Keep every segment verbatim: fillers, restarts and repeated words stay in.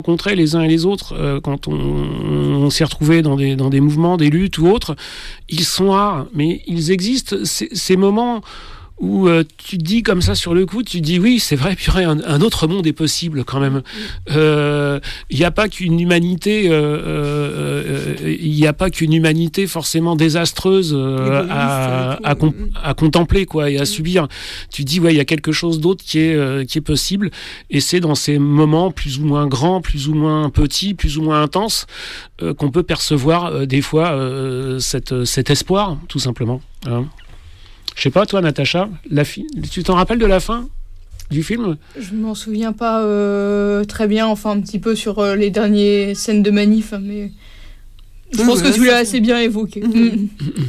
rencontrés les uns et les autres euh, quand on, on s'est retrouvés dans des, dans des mouvements, des luttes ou autres, ils sont rares, mais ils existent. C'est, ces moments où euh, tu te dis comme ça sur le coup, tu te dis oui, c'est vrai, purée, un, un autre monde est possible quand même. Il euh, n'y a pas qu'une humanité, il euh, euh, n'y a pas qu'une humanité forcément désastreuse euh, à, à, com- à contempler quoi et à subir. Tu te dis ouais, il y a quelque chose d'autre qui est euh, qui est possible, et c'est dans ces moments plus ou moins grands, plus ou moins petits, plus ou moins intenses euh, qu'on peut percevoir euh, des fois euh, cette, cet espoir, tout simplement. Hein. Je sais pas, toi, Natacha, la fi... tu t'en rappelles de la fin du film ? Je m'en souviens pas euh, très bien, enfin un petit peu sur euh, les dernières scènes de manif, mais je oui, pense ouais, que tu l'as assez bien évoqué. Mm-hmm.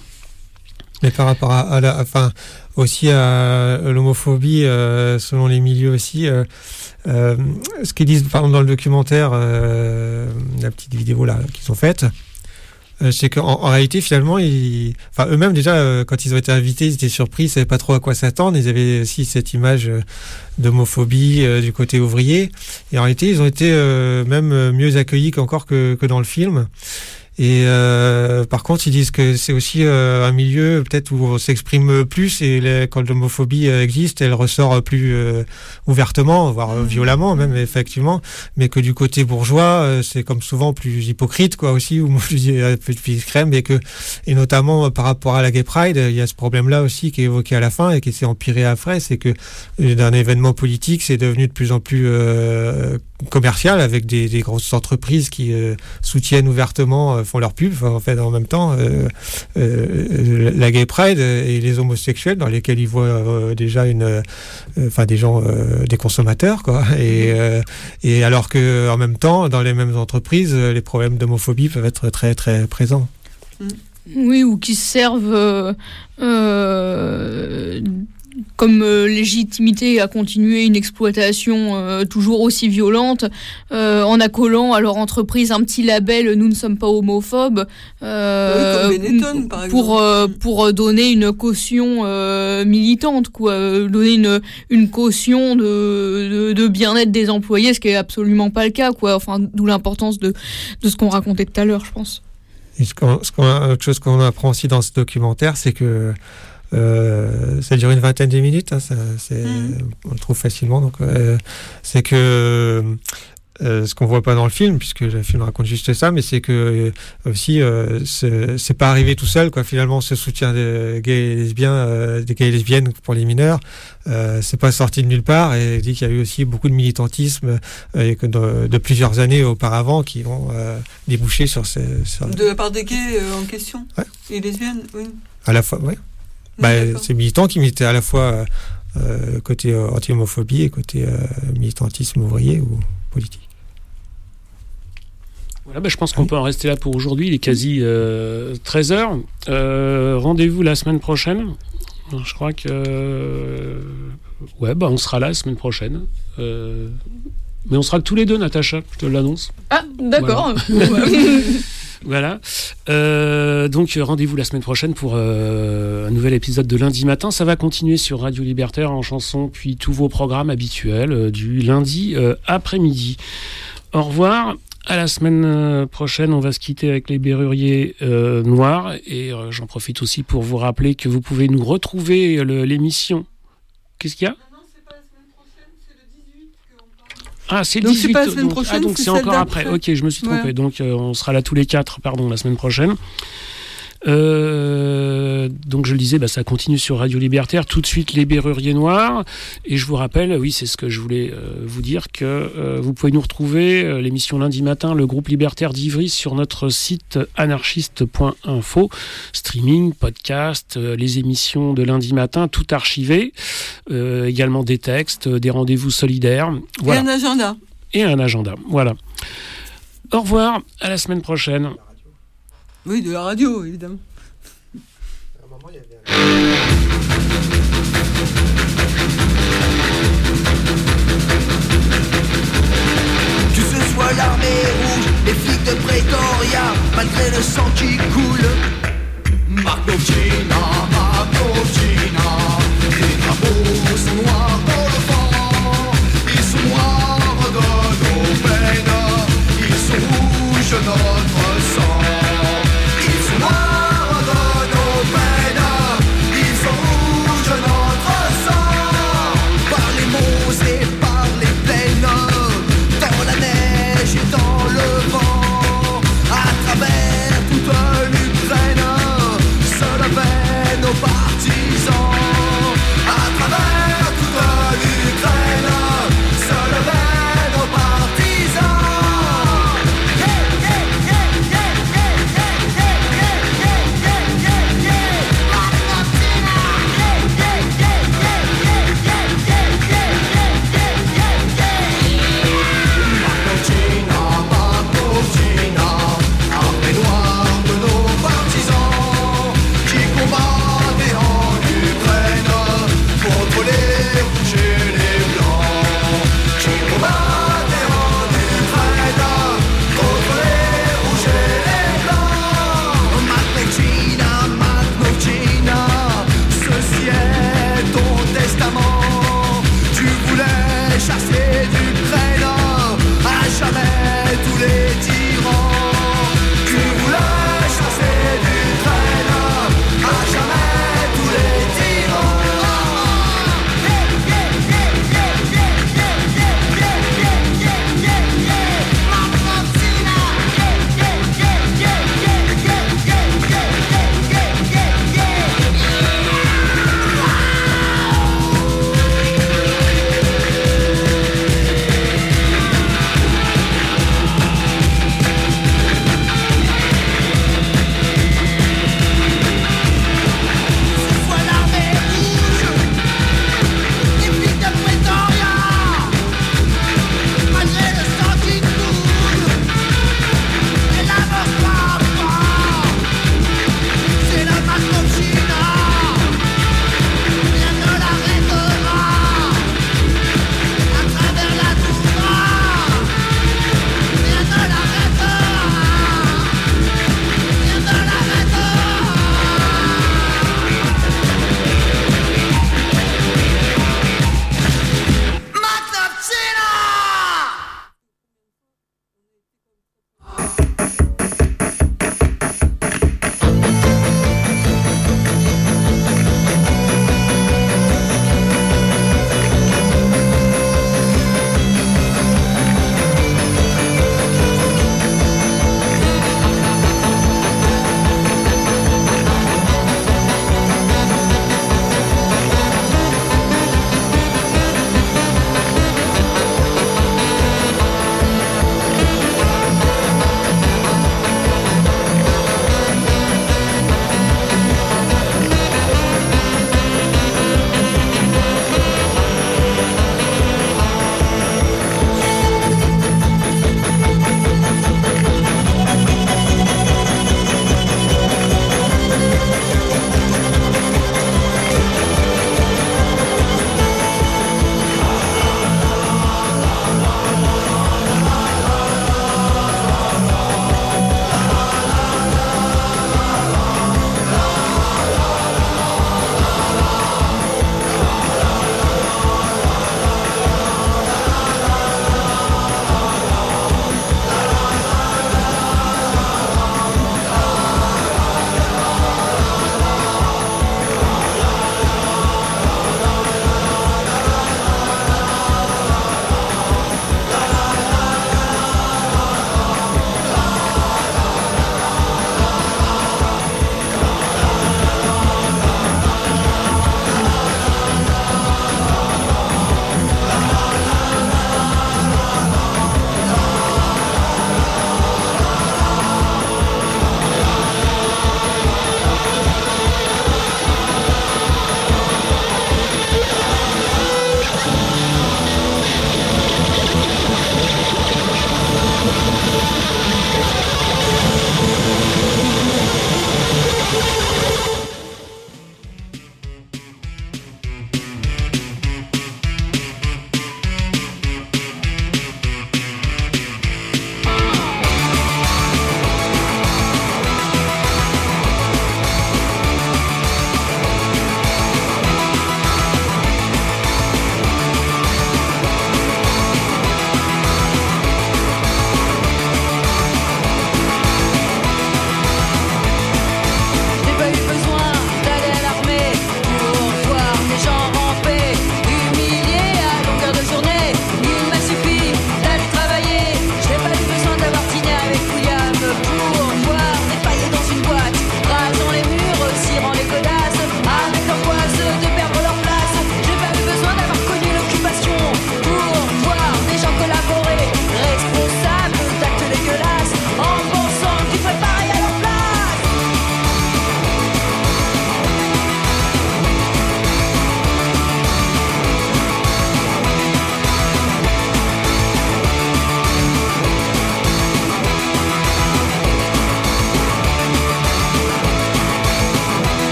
Mais par rapport à, à la, enfin aussi à l'homophobie, euh, selon les milieux aussi, euh, euh, ce qu'ils disent, par exemple dans le documentaire, euh, la petite vidéo là qu'ils ont faite. Euh, c'est qu'en en réalité, finalement, ils... enfin, eux-mêmes, déjà, euh, quand ils ont été invités, ils étaient surpris, ils savaient pas trop à quoi s'attendre. Ils avaient aussi cette image euh, d'homophobie euh, du côté ouvrier. Et en réalité, ils ont été euh, même mieux accueillis qu'encore que, que dans le film. Et euh, par contre, ils disent que c'est aussi euh, un milieu peut-être où on s'exprime plus, et les, quand l'homophobie euh, existe, elle ressort plus euh, ouvertement, voire euh, violemment même, effectivement, mais que du côté bourgeois, euh, c'est comme souvent plus hypocrite, quoi, aussi, ou plus, plus crème, et que, et notamment euh, par rapport à la Gay Pride, il y a ce problème-là aussi qui est évoqué à la fin et qui s'est empiré après, c'est que euh, d'un événement politique, c'est devenu de plus en plus euh, commercial, avec des, des grosses entreprises qui euh, soutiennent ouvertement, euh, font leur pub, en fait, en même temps, euh, euh, la Gay Pride et les homosexuels, dans lesquels ils voient euh, déjà une, enfin euh, des gens, euh, des consommateurs, quoi. Et, euh, et alors que, en même temps, dans les mêmes entreprises, les problèmes d'homophobie peuvent être très très présents. Oui, ou qui servent euh, euh, comme euh, légitimité à continuer une exploitation euh, toujours aussi violente, euh, en accolant à leur entreprise un petit label « Nous ne sommes pas homophobes euh, », oui, comme Benetton, par exemple. pour, euh, pour donner une caution euh, militante, quoi, donner une, une caution de, de, de bien-être des employés, ce qui n'est absolument pas le cas, quoi. Enfin, d'où l'importance de, de ce qu'on racontait tout à l'heure, je pense. Et ce qu'on, ce qu'on, autre chose qu'on apprend aussi dans ce documentaire, c'est que Euh, ça dure une vingtaine de minutes, hein, ça, c'est, mmh. on le trouve facilement. Donc, euh, c'est que euh, ce qu'on voit pas dans le film, puisque le film raconte juste ça, mais c'est que euh, aussi euh, c'est, c'est pas arrivé tout seul, quoi. Finalement, ce soutien des gays et lesbiens, euh, des gays et lesbiennes pour les mineurs, euh, c'est pas sorti de nulle part. Et il dit qu'il y a eu aussi beaucoup de militantisme euh, et que de, de plusieurs années auparavant qui vont euh, déboucher sur ces. Sur... De la part des gays euh, en question, ouais. Et lesbiennes, oui. À la fois, oui. Bah, c'est militants qui militaient à la fois euh, côté euh, anti-homophobie et côté euh, militantisme ouvrier ou politique. Voilà, bah, je pense qu'on peut en rester là pour aujourd'hui. Il est quasi euh, treize heures. Euh, rendez-vous la semaine prochaine. Je crois que... Euh, ouais, bah, on sera là la semaine prochaine. Euh, mais on sera que tous les deux, Natacha, je te l'annonce. Ah, d'accord. Voilà. Voilà. Euh, donc rendez-vous la semaine prochaine pour euh, un nouvel épisode de lundi matin. Ça va continuer sur Radio Libertaire en chanson, puis tous vos programmes habituels euh, du lundi euh, après-midi. Au revoir. À la semaine prochaine, on va se quitter avec les Berruriers euh, Noirs. Et euh, j'en profite aussi pour vous rappeler que vous pouvez nous retrouver le, l'émission. Qu'est-ce qu'il y a ? Ah, c'est le donc dix-huit. C'est pas la semaine donc, prochaine, ah, donc c'est, c'est encore après. Ok, je me suis trompé. Ouais. Donc euh, on sera là tous les quatre, pardon, la semaine prochaine. Euh, donc je le disais, bah, ça continue sur Radio Libertaire. Tout de suite, les Berruriers Noirs. Et je vous rappelle, oui, c'est ce que je voulais euh, vous dire, que euh, vous pouvez nous retrouver, euh, l'émission lundi matin, le groupe libertaire d'Ivry, sur notre site anarchiste point info. Streaming, podcast, euh, les émissions de lundi matin, tout archivé. Euh, également des textes, des rendez-vous solidaires. Voilà. Et un agenda. Et un agenda, voilà. Au revoir, à la semaine prochaine. Oui, de la radio, évidemment. Que ce soit l'armée rouge, les flics de Pretoria, malgré le sang qui coule. Marcocina, Marcocina, les drapeaux sont noirs pour le vent, ils sont noirs de nos peines.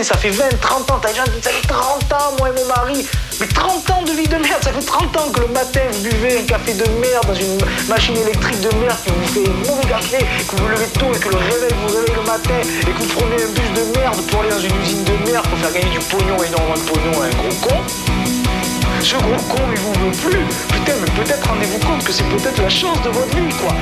buvez, ça fait vingt, trente ans, t'as déjà dit, ça fait trente ans, moi et mon mari. Mais trente ans de vie de merde, ça fait trente ans que le matin vous buvez un café de merde dans une machine électrique de merde qui vous fait un mauvais café, que vous vous levez tôt et que le réveil vous réveille le matin et que vous prenez un bus de merde pour aller dans une usine de merde pour faire gagner du pognon, énormément de pognon à un gros con. Ce gros con, il vous veut plus. Putain, mais peut-être rendez-vous compte que c'est peut-être la chance de votre vie, quoi.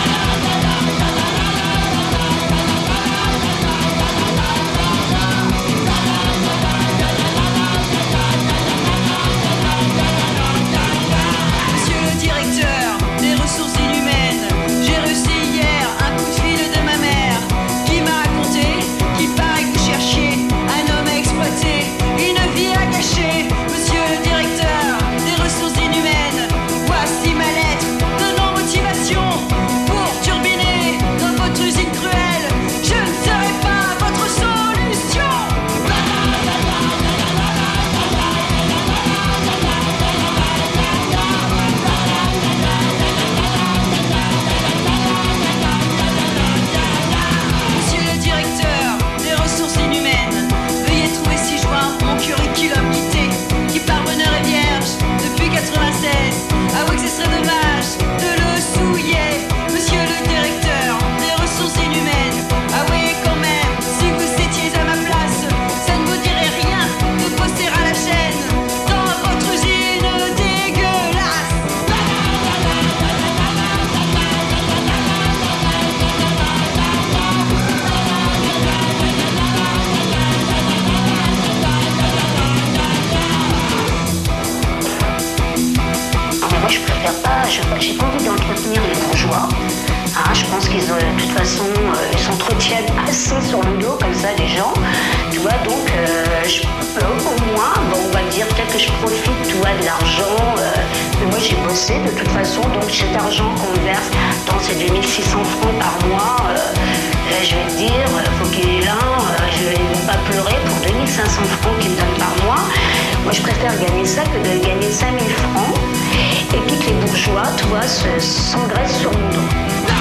J'ai pas envie d'entretenir les bourgeois. Hein, je pense qu'ils ont, de toute façon, euh, ils s'entretiennent assez sur le dos, comme ça, les gens. Tu vois, donc, euh, je, euh, au moins, bon, on va dire peut-être que je profite, tu vois, de l'argent. Euh, mais moi, j'ai bossé, de toute façon, donc cet argent qu'on me verse, dans ces deux mille six cents francs par mois, euh, euh, je vais te dire, il faut qu'il y ait l'un, euh, je ne vais pas pleurer pour deux mille cinq cents francs qu'ils me donnent par mois. Moi, je préfère gagner ça que de gagner cinq mille francs. Et puis que les bourgeois, tu vois, s'engraissent sur mon dos.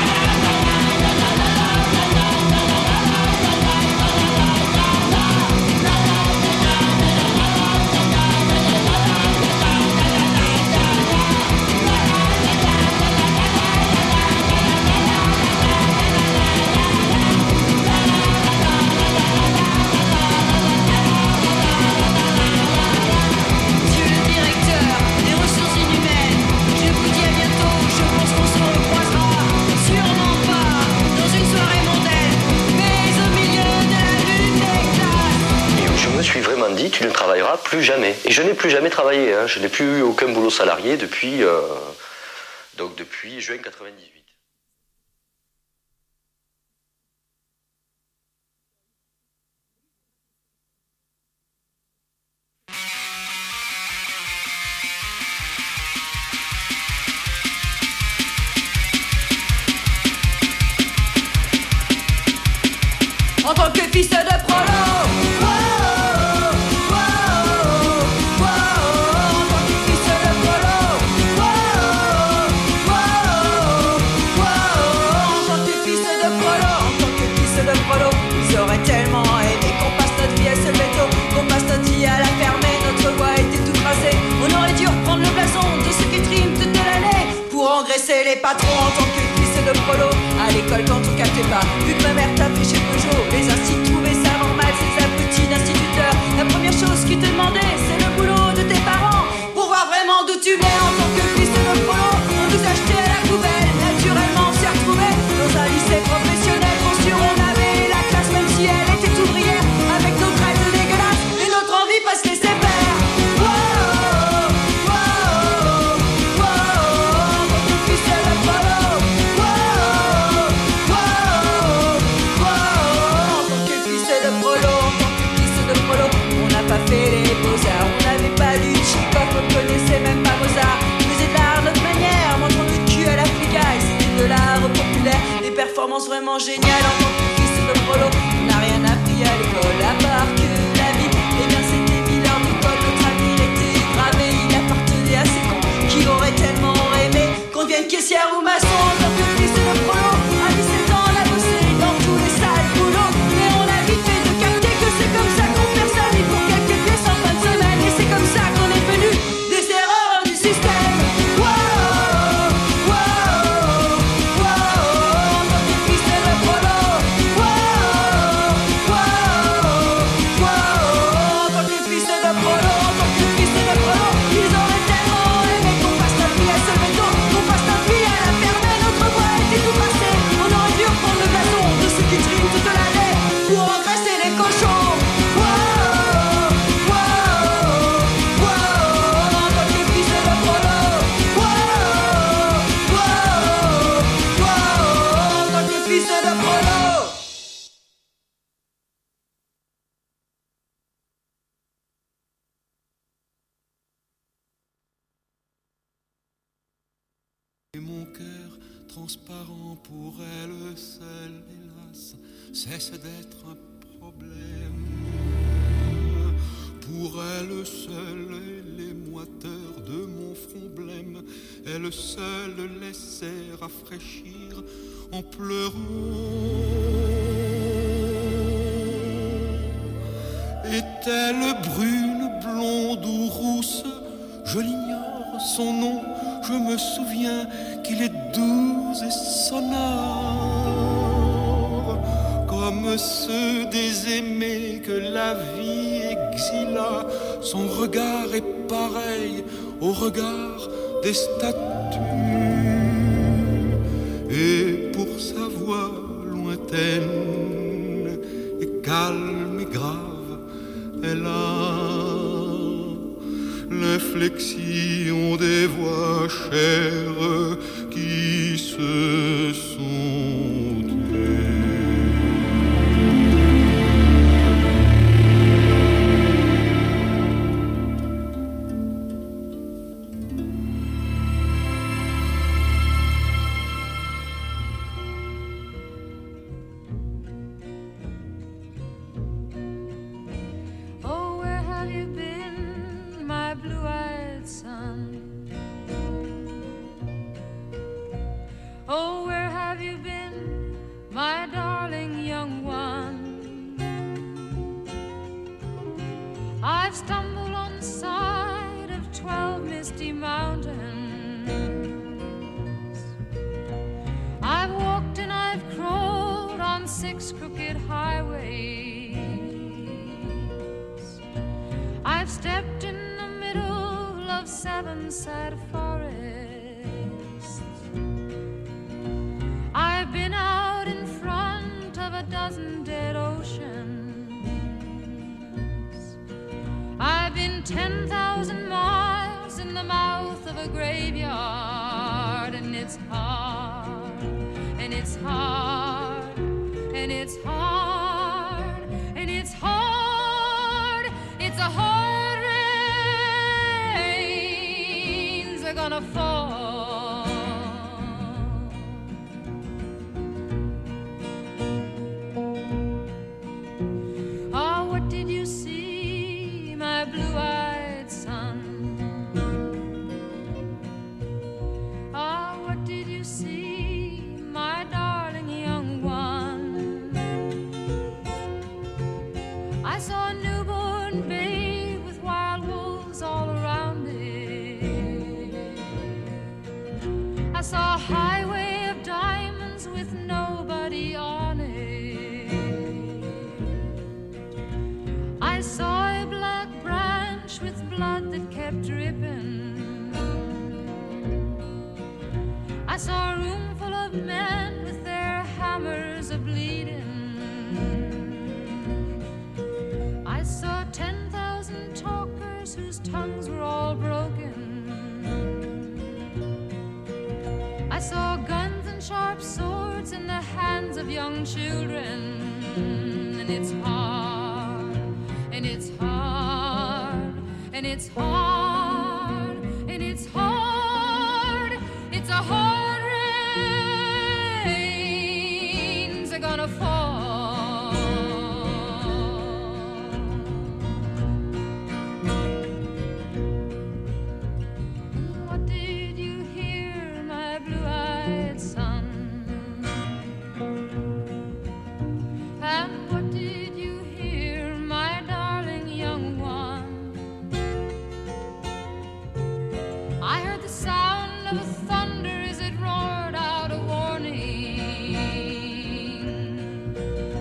Tu ne travailleras plus jamais. Et je n'ai plus jamais travaillé. Hein. Je n'ai plus eu aucun boulot salarié depuis, euh, donc depuis juin quatre-vingt-dix-huit. En tant que fils de prolo, les patrons en tant que fils de prolo. À l'école quand on captait pas, vu que ma mère tapait chez Peugeot, les instituts trouvaient ça normal, ces abrutis d'instituteurs. La première chose qu'ils te demandaient, c'est le boulot de tes parents, pour voir vraiment d'où tu viens en tant que fils de prolo. On nous achetait à la poubelle, naturellement on s'y retrouvait dans un lycée professionnel. Pour sûr on avait la classe même si elle était ouvrière, avec nos traites dégueulasses et notre envie pas se laisser faire. Même pas Mozart, faisait de l'art notre manière, montrant le cul à la flicaille, c'était de l'art populaire, des performances vraiment géniales en tant que fils de prolo. On n'a rien appris à l'école à part que la vie, et bien c'était mille heures d'école, notre avenir était gravé, il appartenait à ces cons qui auraient tellement aimé qu'on devienne caissière ou maçon en tant que fils de prolo. À dix-sept ans on a bossé dans tous les sales boulots, mais on a vite fait de capter que c'est comme ça qu'on fait. Polo. Et mon cœur transparent pour elle seule, hélas, cesse d'être un problème. Pour elle seule, les moiteurs de mon front blême, elle seule laissait rafraîchir en pleurant. Est-elle brune, blonde ou rousse? Je l'ignore, son nom, je me souviens qu'il est doux et sonore, comme ceux des aimés que la vie exila. Son regard est pareil au regard des statues, et pour sa voix lointaine et calme et grave, elle a l'inflexion des voix chères qui se sont tuées. Oh, where have you been, my darling young one? I've stumbled on the side of twelve misty mountains. I've walked and I've crawled on six crooked highways. I've stepped in the middle of seven sad forests. I've been out in front of a dozen dead oceans. I've been ten thousand miles in the mouth of a graveyard. And it's hard, and it's hard, and it's hard, and it's hard. It's a hard rains are gonna fall. Blue-eyed son, ah, what did you see, my darling young one? I saw a newborn babe with wild wolves all around it. I saw a highway of diamonds with nobody on it. I saw a black with blood that kept dripping. I saw a room full of men with their hammers a-bleeding. I saw ten thousand talkers whose tongues were all broken. I saw guns and sharp swords in the hands of young children. And it's hard, and it's hard, and it's hard, and it's hard. It's a hard rains are gonna fall. And what did you hear, my blue-eyed son? And what did you hear, my darling young one? I heard the sound of a thunder as it roared out a warning.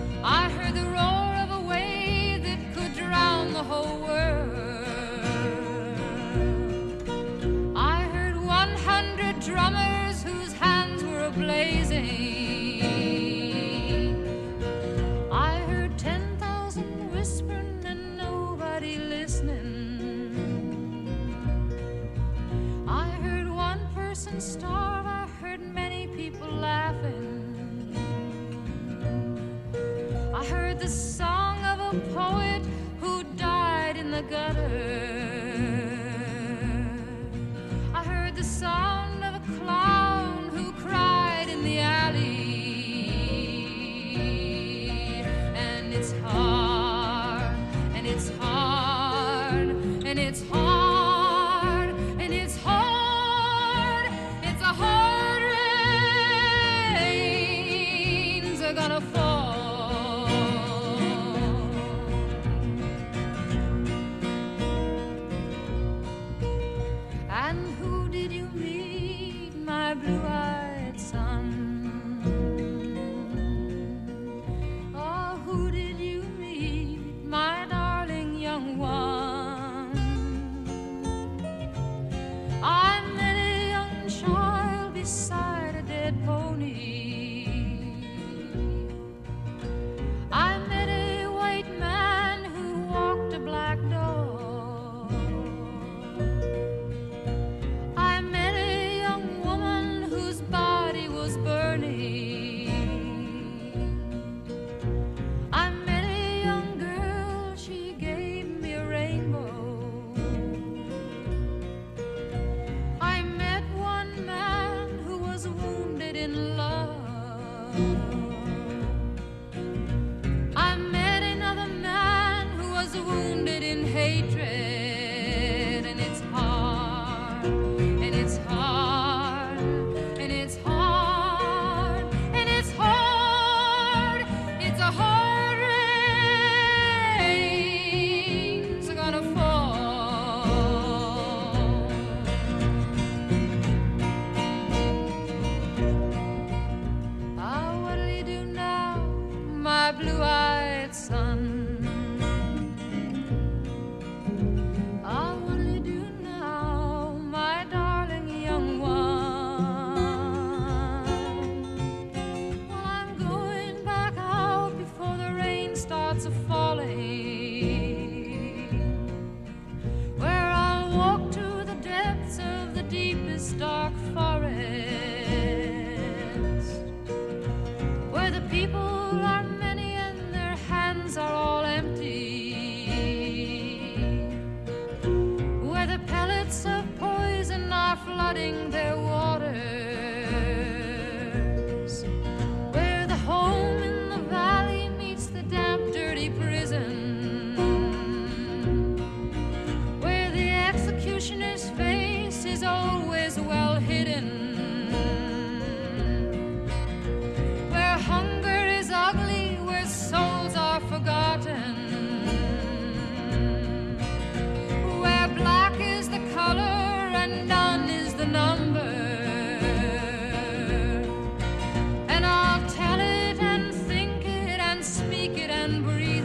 I heard the song of a poet who died in the gutter. I heard the sound of a clown who cried in the alley. And it's hard, and it's hard, and it's hard, and it's hard. It's a hard rains are gonna fall. And who did you meet, my blue-eyed son? Oh, who did you meet, my darling young one? I met a young child beside a dead pony. I met a white man who walked a black dog. I met a young woman whose body was burning. I met a young girl, she gave me a rainbow. I met one man who was wounded in love. I met another man who was wounded in hatred. And it's hard, and it's hard, and it's hard, and it's hard. It's a hard rains are gonna fall. Ah, what'll you do now, my blue-eyed son? Ah, what'll you do now, my darling young one? Well, I'm going back out before the rain starts a-falling, where I'll walk to the depths of the deepest dark forest, where the people are many and their hands are all empty, where the pellets of poison are flooding their waters, where the home in the valley meets the damp, dirty prison, where the executioner's face is always well hidden, where hunger is ugly, where souls are forgotten, where black is the color and none is the number. And I'll tell it and think it and speak it and breathe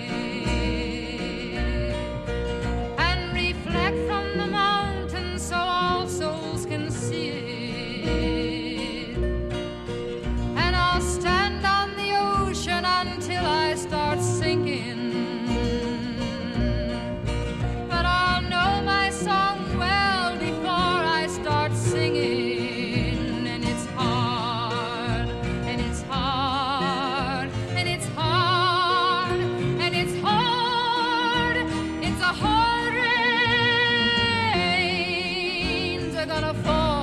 it, and reflect from the mountain so all souls can see it. And I'll stand on the ocean until I start sinking. But I'll know my song well before I start singing. And it's hard, and it's hard, and it's hard, and it's hard. It's a hard rains are gonna fall.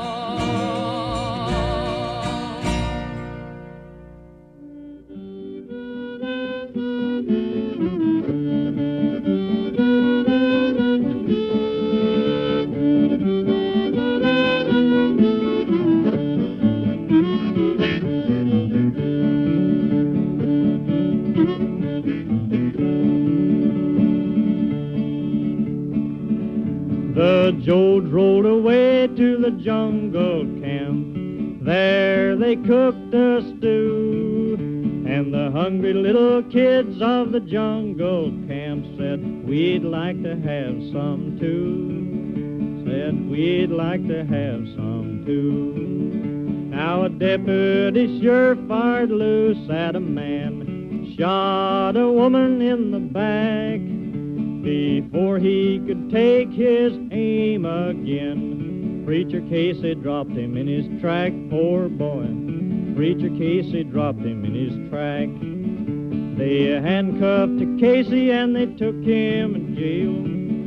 The Jodes rolled away to the jungle camp. There they cooked a stew, and the hungry little kids of the jungle camp said, we'd like to have some too. Said, we'd like to have some too. Now a deputy sure fired loose at a man, shot a woman in the back. Before he could take his aim again, Preacher Casey dropped him in his track, poor boy. Preacher Casey dropped him in his track. They handcuffed to Casey and they took him in jail.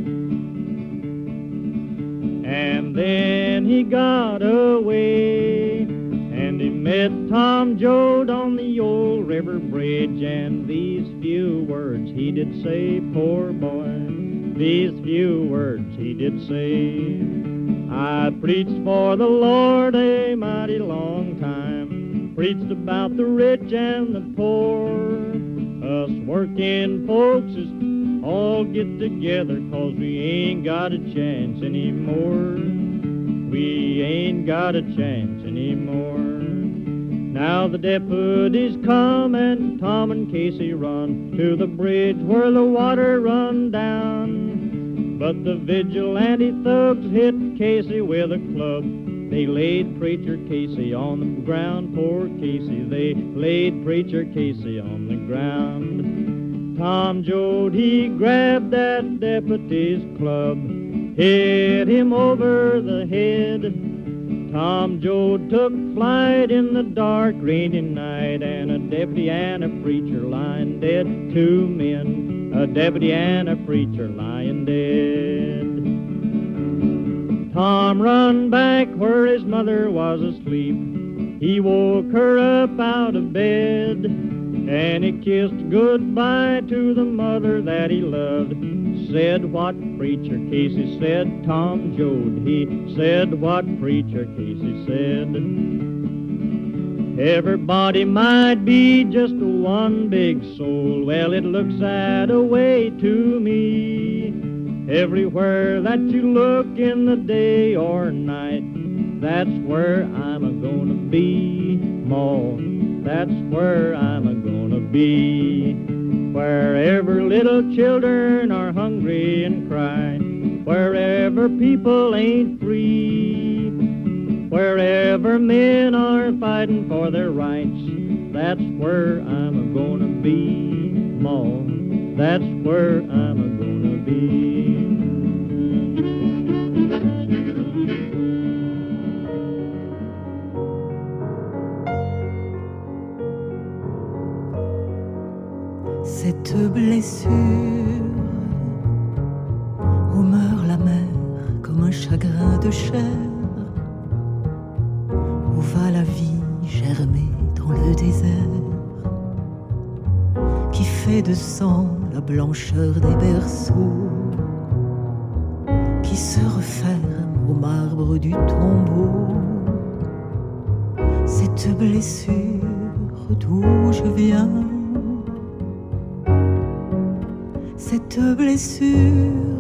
And then he got away, and he met Tom Joad on the old river bridge, and these few words he did say, poor boy, these few words he did say. I preached for the Lord a mighty long time, preached about the rich and the poor. Us working folks is all get together, 'cause we ain't got a chance anymore. We ain't got a chance anymore. Now the deputies come and Tom and Casey run to the bridge where the water run down. But the vigilante thugs hit Casey with a club. They laid Preacher Casey on the ground, poor Casey. They laid Preacher Casey on the ground. Tom Joad, he grabbed that deputy's club, hit him over the head. Tom Joad took flight in the dark, rainy night, and a deputy and a preacher lying dead. Two men, a deputy and a preacher lying dead. Tom run back where his mother was asleep. He woke her up out of bed, and he kissed goodbye to the mother that he loved. Said what Preacher Casey said, Tom Joad. He said what Preacher Casey said. Everybody might be just one big soul. Well, it looks that way to me. Everywhere that you look in the day or night, that's where I'm a-gonna be, Ma. That's where I'm a-gonna be. Wherever little children are hungry and cry, wherever people ain't free, wherever men are fighting for their rights, that's where I'm a-gonna be, Ma. That's where I'm a-gonna be. Cette blessure où meurt la mer comme un chagrin de chair, où va la vie germer dans le désert, qui fait de sang la blancheur des berceaux, qui se referme au marbre du tombeau. Cette blessure d'où je viens, cette blessure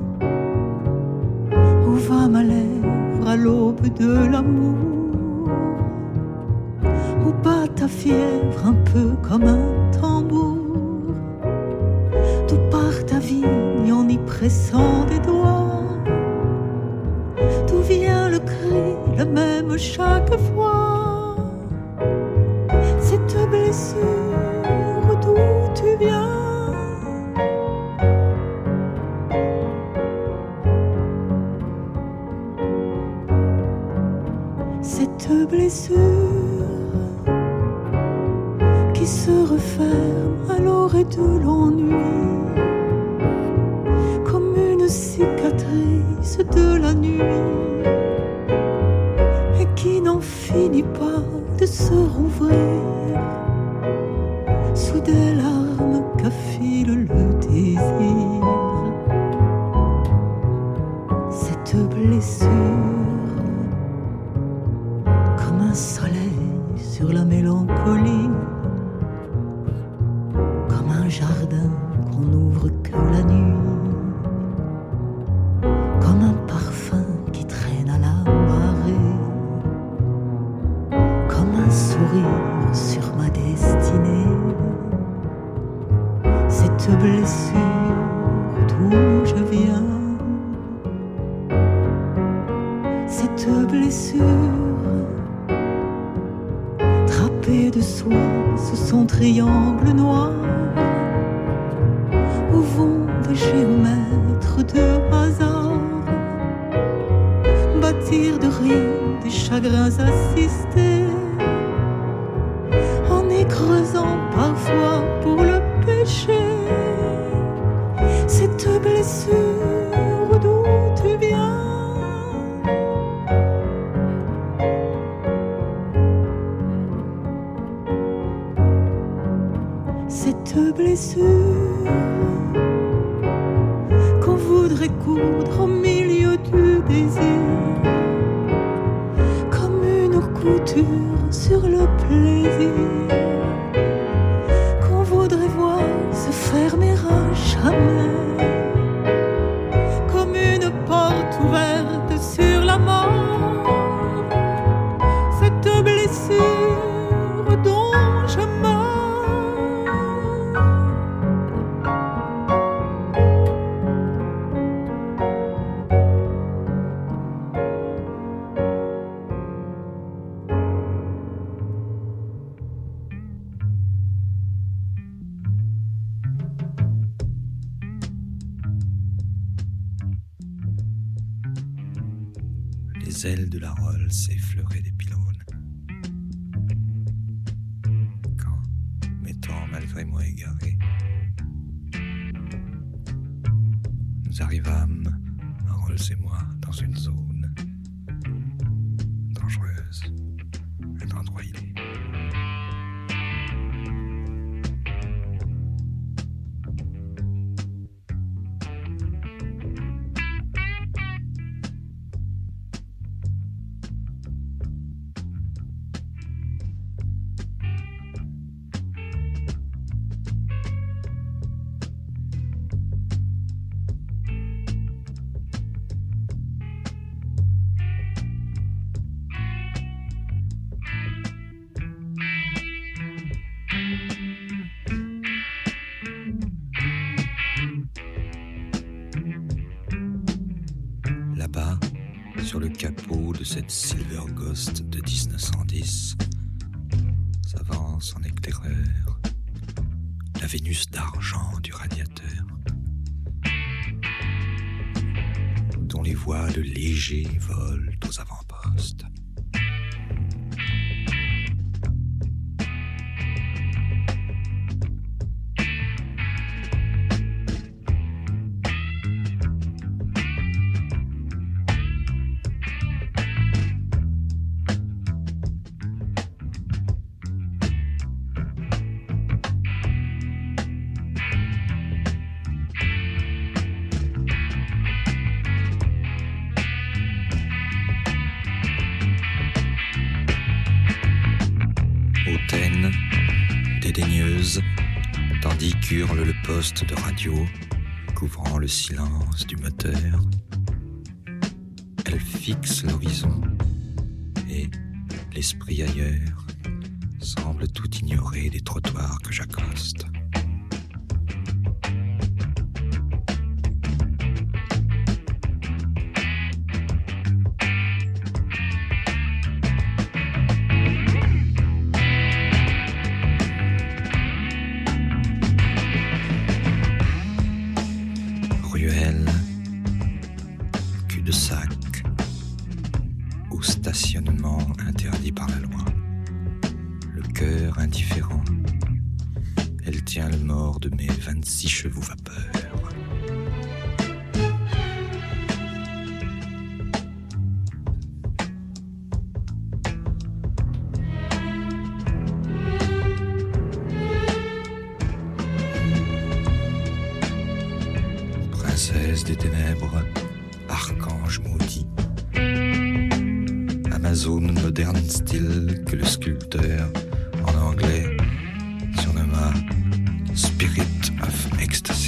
où va ma lèvre à l'aube de l'amour, où bat ta fièvre un peu comme un tambour, d'où part ta vigne en y pressant des doigts, d'où vient le cri, le même chaque fois. Cette blessure d'où tu viens, cette blessure qui se referme à l'orée de l'ennui, comme une cicatrice de la nuit, et qui n'en finit pas de se rouvrir sous des larmes qu'affile le désir. Cette blessure comme un soleil sur la mélancolie, comme un jardin qu'on n'ouvre que la nuit, comme un parfum qui traîne à la marée, comme un sourire sur ma destinée. Cette blessure d'où je viens, cette blessure trapée de soie sous son triangle noir, où vont des géomètres de hasard bâtir de rien des chagrins assistés, en y creusant parfois pour le cette blessure qu'on voudrait coudre au milieu du désir, comme une couture sur le plaisir qu'on voudrait voir se fermer à jamais, comme une porte ouverte sur la mort, cette blessure dont je meurs. Les ailes de la Rolls effleuraient des pylônes. Quand, m'étant malgré moi égaré, nous arrivâmes, Rolls et moi, dans une zone dangereuse, un endroit il est. Là-bas, sur le capot de cette Silver Ghost de dix-neuf cent dix, s'avance en éclaireur la Vénus d'argent du radiateur, dont les voiles légers volent aux avant-postes. Hautaine, dédaigneuse, tandis qu'hurle le poste de radio, couvrant le silence du moteur. Elle fixe l'horizon et, l'esprit ailleurs, semble tout ignorer des trottoirs que j'accoste. Ruelle, cul-de-sac ou stationnement interdit par la loi. Le cœur indifférent, elle tient le mort de mes vingt-six chevaux vapeur. Princesse des ténèbres, archange maudit, Amazone moderne style que le sculpteur, en anglais, surnomma Spirit of Ecstasy.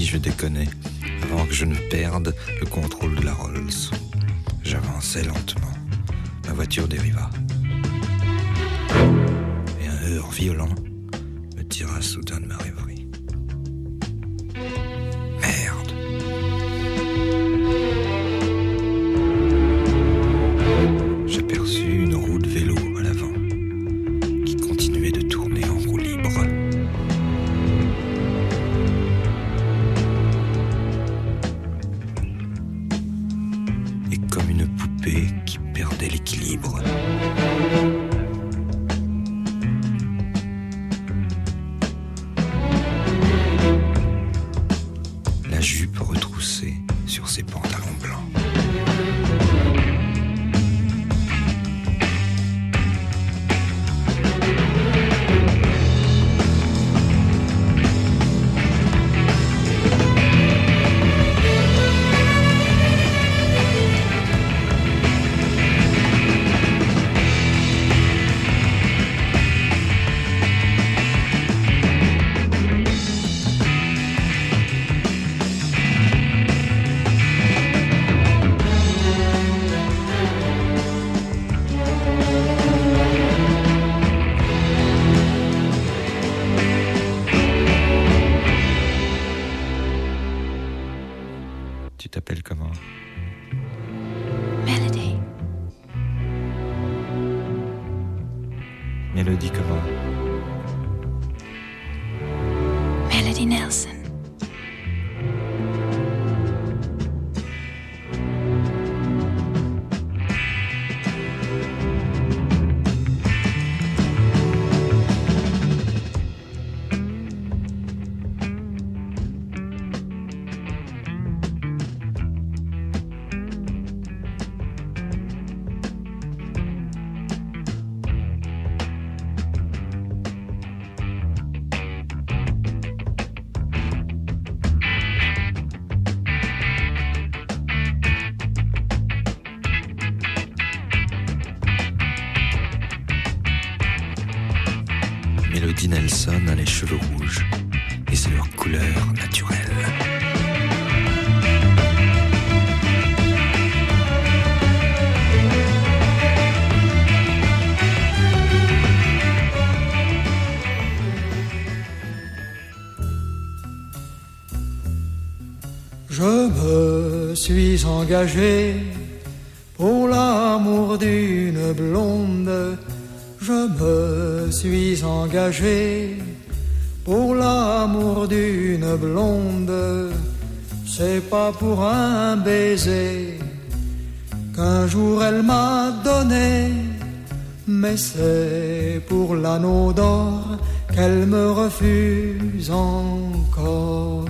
je déconnais, avant que je ne perde le contrôle de la Rolls. J'avançais lentement. Ma voiture dériva. Et un heurt violent me tira soudain de ma rêverie. Merde. J'aperçus une roue de vélo à l'avant, qui continuait de tourner en roue libre. Et comme une poupée qui perdait l'équilibre. La jupe retroussée sur ses pantalons blancs. Tu t'appelles comment? Melody. Mélodie comment? Melody Nelson. Melody Nelson a les cheveux rouges et c'est leur couleur naturelle. Je me suis engagé pour l'amour d'une blonde. Je me suis engagé pour l'amour d'une blonde. C'est pas pour un baiser qu'un jour elle m'a donné, mais c'est pour l'anneau d'or qu'elle me refuse encore.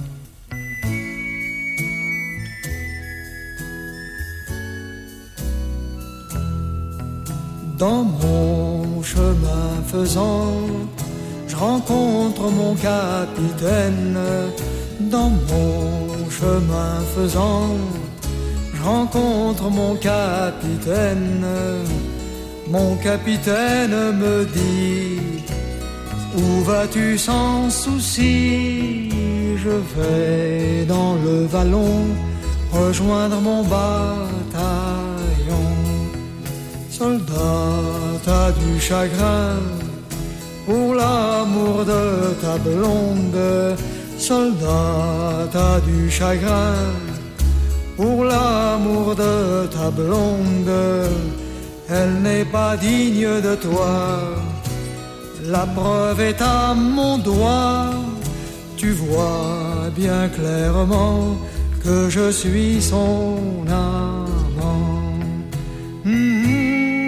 Dans mon chemin faisant, je rencontre mon capitaine. Dans mon chemin faisant, je rencontre mon capitaine. Mon capitaine me dit: où vas-tu sans souci? Je vais dans le vallon rejoindre mon bataillon. Soldat, t'as du chagrin pour l'amour de ta blonde. Soldat, t'as du chagrin pour l'amour de ta blonde. Elle n'est pas digne de toi, la preuve est à mon doigt. Tu vois bien clairement que je suis son amant. Mmh.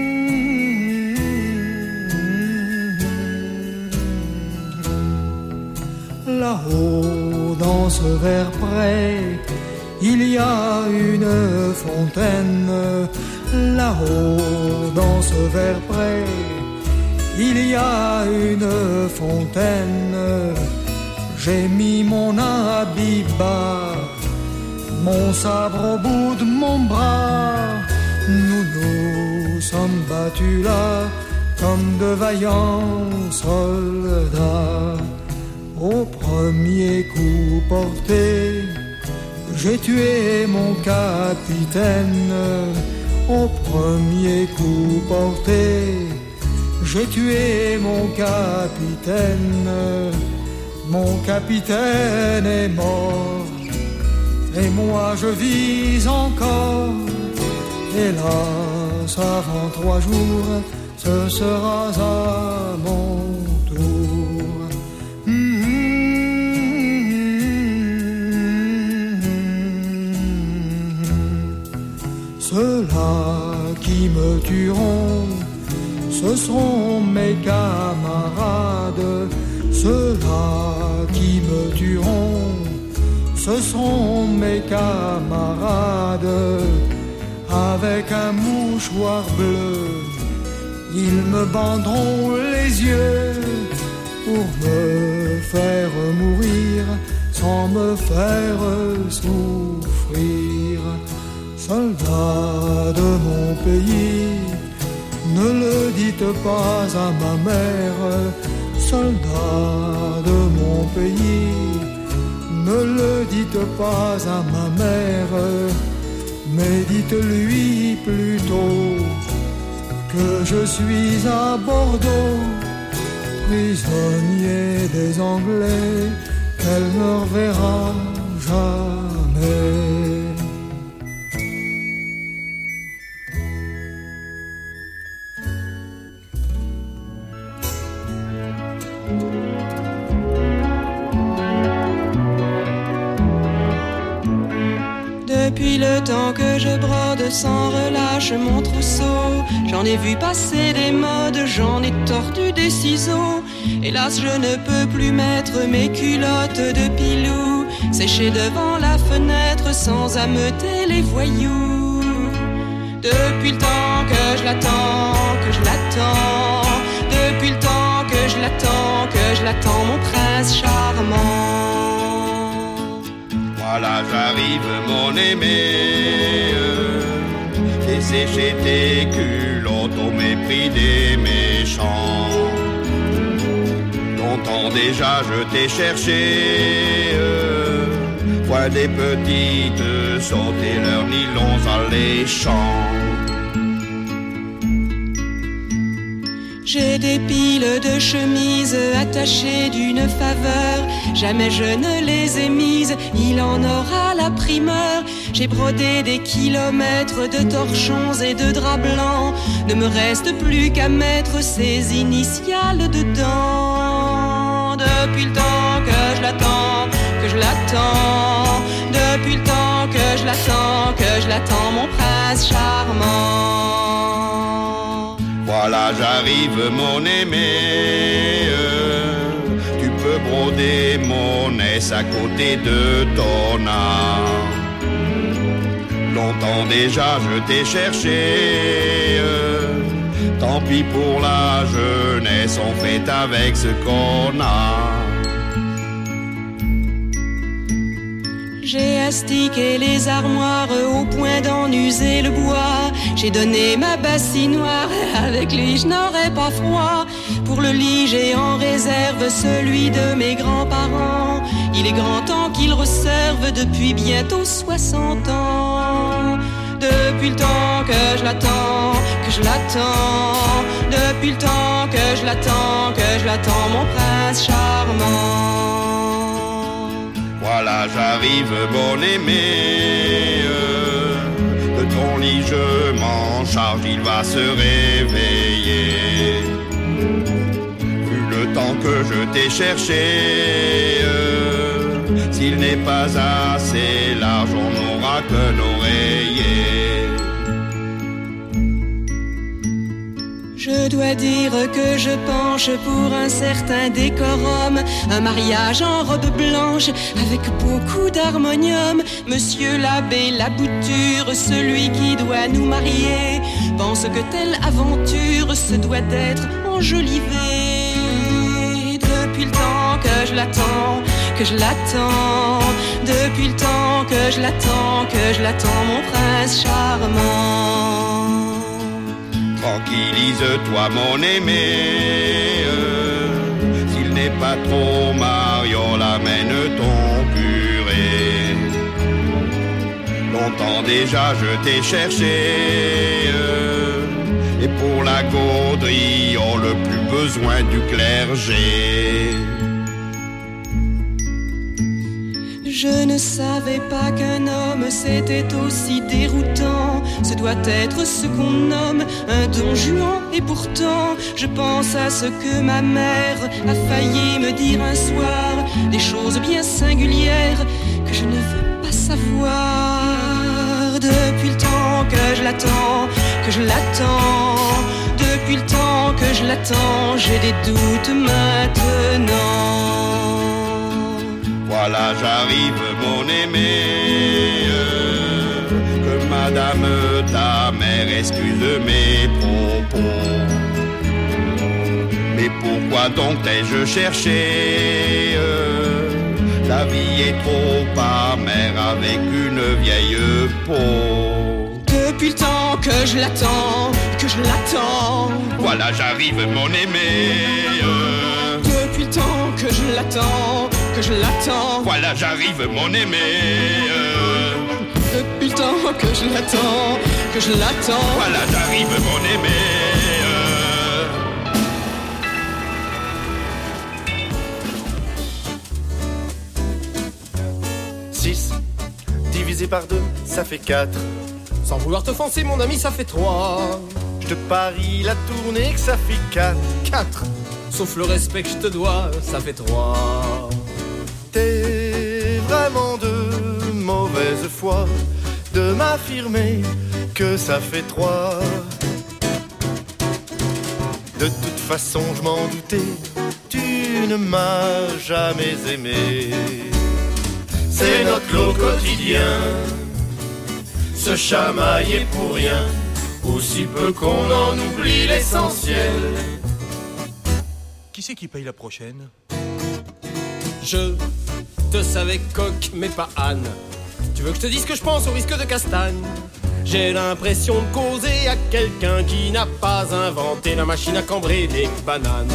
Là-haut, dans ce verre près, il y a une fontaine. Là-haut, dans ce verre près, il y a une fontaine. J'ai mis mon habit bas, mon sabre au bout de mon bras. Nous nous sommes battus là comme de vaillants soldats. Au premier coup porté, j'ai tué mon capitaine. Au premier coup porté, j'ai tué mon capitaine. Mon capitaine est mort, et moi je vis encore. Hélas, avant trois jours, ce sera à mon tour. Ceux-là qui me tueront, ce seront mes camarades. Ceux-là qui me tueront, ce seront mes camarades. Avec un mouchoir bleu, ils me banderont les yeux pour me faire mourir sans me faire souffrir. Soldats de mon pays, ne le dites pas à ma mère. Soldats de mon pays, ne le dites pas à ma mère. Mais dites-lui plutôt que je suis à Bordeaux, prisonnier des Anglais, qu'elle ne reverra jamais. Depuis le temps que je brode sans relâche mon trousseau, j'en ai vu passer des modes, j'en ai tordu des ciseaux. Hélas, je ne peux plus mettre mes culottes de pilou, sécher devant la fenêtre sans ameuter les voyous. Depuis le temps que je l'attends, que je l'attends, depuis le temps que je l'attends, que je l'attends, mon prince charmant. Voilà, j'arrive, mon aimé, j'ai séché tes culottes au mépris des méchants. Longtemps déjà je t'ai cherché, point des petites sauter leurs nylons alléchants. J'ai des piles de chemises attachées d'une faveur, jamais je ne les ai mises, il en aura la primeur. J'ai brodé des kilomètres de torchons et de draps blancs, ne me reste plus qu'à mettre ces initiales dedans. Depuis le temps que je l'attends, que je l'attends, depuis le temps que je l'attends, que je l'attends, mon prince charmant. Voilà, j'arrive, mon aimé, tu peux broder mon aisse à côté de ton âme. Longtemps déjà je t'ai cherché, tant pis pour la jeunesse, on fait avec ce qu'on a. J'ai astiqué les armoires au point d'en user le bois. J'ai donné ma bassinoire, avec lui je n'aurais pas froid. Pour le lit j'ai en réserve celui de mes grands-parents. Il est grand temps qu'il reserve depuis bientôt soixante ans. Depuis le temps que je l'attends, que je l'attends, depuis le temps que je l'attends, que je l'attends, mon prince charmant. Voilà, j'arrive, bon aimé, de ton lit je m'en charge, il va se réveiller. Vu le temps que je t'ai cherché, s'il n'est pas assez large, on n'aura qu'un oreiller. Je dois dire que je penche pour un certain décorum, un mariage en robe blanche avec beaucoup d'harmonium. Monsieur l'abbé Labouture, celui qui doit nous marier, pense que telle aventure se doit d'être enjolivée. Depuis le temps que je l'attends, que je l'attends, depuis le temps que je l'attends, que je l'attends, mon prince charmant. Tranquillise-toi, mon aimé, s'il n'est pas trop mariant, la mer longtemps déjà je t'ai cherché. Et pour la gaudrie, on le plus besoin du clergé. Je ne savais pas qu'un homme c'était aussi déroutant. Ce doit être ce qu'on nomme un don Juan. Et pourtant, je pense à ce que ma mère a failli me dire un soir. Des choses bien singulières que je ne veux pas savoir. Depuis le temps que je l'attends, que je l'attends. Depuis le temps que je l'attends, j'ai des doutes maintenant. Voilà, j'arrive, mon aimé. Que madame ta mère excuse mes propos. Mais pourquoi donc t'ai-je cherché? La vie est trop amère avec une vieille peau. Depuis le temps que je l'attends, que je l'attends. Voilà, j'arrive, mon aimé. Depuis le temps que je l'attends, que je l'attends. Voilà, j'arrive, mon aimé. Depuis le temps que je l'attends, que je l'attends. Voilà, j'arrive, mon aimé. six divisé par deux, ça fait quatre. Sans vouloir t'offenser, mon ami, ça fait trois. Je te parie la tournée que ça fait quatre. quatre. Sauf le respect que je te dois, ça fait trois. T'es vraiment de mauvaise foi de m'affirmer que ça fait trois. De toute façon, je m'en doutais, tu ne m'as jamais aimé. C'est notre lot quotidien, se chamailler pour rien, aussi peu qu'on en oublie l'essentiel. Qui c'est qui paye la prochaine? Je te savais coq, mais pas âne. Tu veux que je te dise ce que je pense au risque de castagne? J'ai l'impression de causer à quelqu'un qui n'a pas inventé la machine à cambrer des bananes.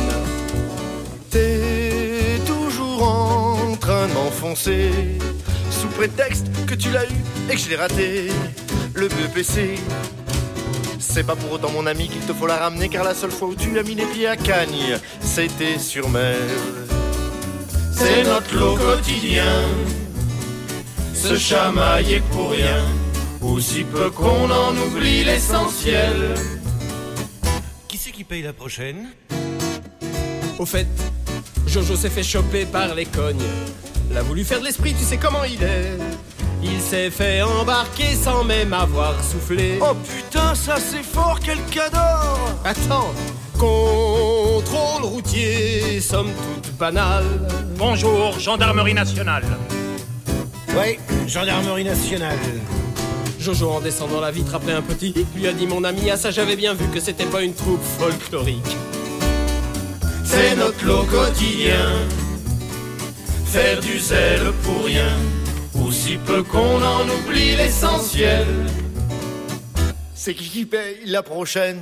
T'es toujours en train de m'enfoncer, sous prétexte que tu l'as eu et que je l'ai raté. Le B P C, c'est pas pour autant mon ami qu'il te faut la ramener, car la seule fois où tu as mis les pieds à Cagnes, c'était sur mer. C'est notre lot quotidien, se chamailler pour rien, aussi peu qu'on en oublie l'essentiel. Qui c'est qui paye la prochaine? Au fait, Jojo s'est fait choper par les cognes. L'a voulu faire de l'esprit, tu sais comment il est. Il s'est fait embarquer sans même avoir soufflé. Oh putain, ça c'est fort, quel cadeau! Attends, contrôle routier, somme toute banale. Bonjour, gendarmerie nationale. Oui, gendarmerie nationale. Jojo, en descendant la vitre après un petit, lui a dit: mon ami, à ça j'avais bien vu que c'était pas une troupe folklorique. C'est notre lot quotidien, faire du zèle pour rien, aussi peu qu'on en oublie l'essentiel. C'est qui qui paye la prochaine?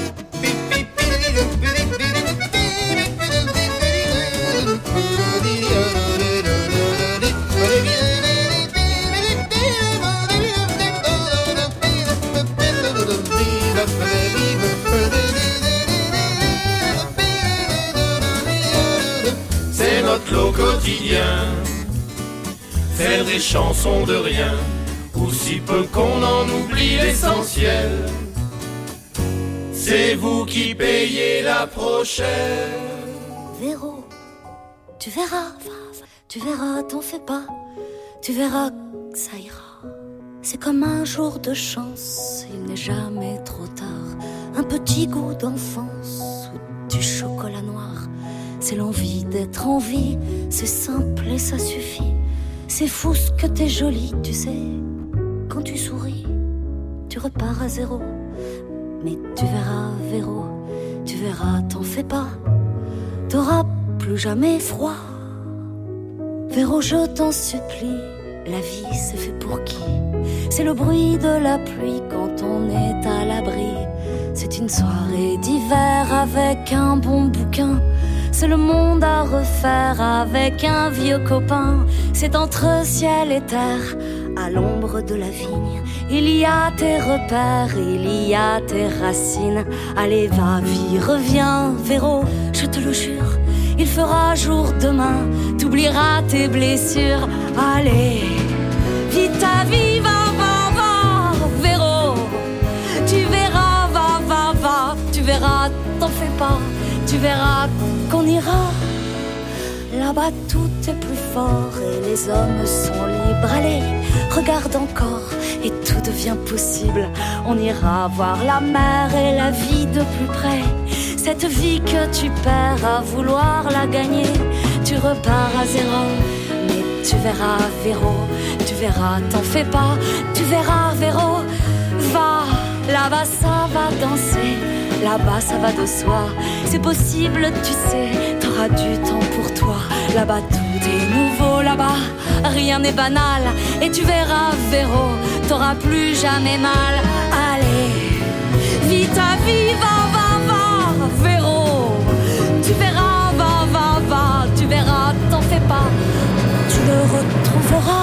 C'est notre lot quotidien, faire des chansons de rien, aussi peu qu'on en oublie l'essentiel. C'est vous qui payez la prochaine. Véro, tu verras, tu verras, t'en fais pas, tu verras que ça ira. C'est comme un jour de chance, il n'est jamais trop tard. Un petit goût d'enfance ou du chocolat noir. C'est l'envie d'être en vie, c'est simple et ça suffit. C'est fou ce que t'es jolie, tu sais. Quand tu souris, tu repars à zéro. Mais tu verras, Véro, tu verras, t'en fais pas. T'auras plus jamais froid. Véro, je t'en supplie, la vie c'est fait pour qui? C'est le bruit de la pluie quand on est à l'abri. C'est une soirée d'hiver avec un bon bouquin. C'est le monde à refaire avec un vieux copain. C'est entre ciel et terre, à l'ombre de la vigne. Il y a tes repères, il y a tes racines. Allez, va, vie, reviens, Véro, je te le jure. Il fera jour demain, t'oublieras tes blessures. Allez, vis ta vie, va, va, va, Véro. Tu verras, va, va, va. Tu verras, t'en fais pas. Tu verras qu'on ira. Là-bas tout est plus fort et les hommes sont libres. Allez, regarde encore et tout devient possible. On ira voir la mer et la vie de plus près. Cette vie que tu perds à vouloir la gagner, tu repars à zéro. Mais tu verras, Véro, tu verras, t'en fais pas. Tu verras, Véro, va, là-bas ça va danser. Là-bas ça va de soi, c'est possible, tu sais, t'auras du temps pour toi. Là-bas tout est nouveau, là-bas rien n'est banal. Et tu verras, Véro, t'auras plus jamais mal. Allez, vis ta vie, va, va, va, Véro. Tu verras, va, va, va, tu verras, t'en fais pas, tu le retrouveras.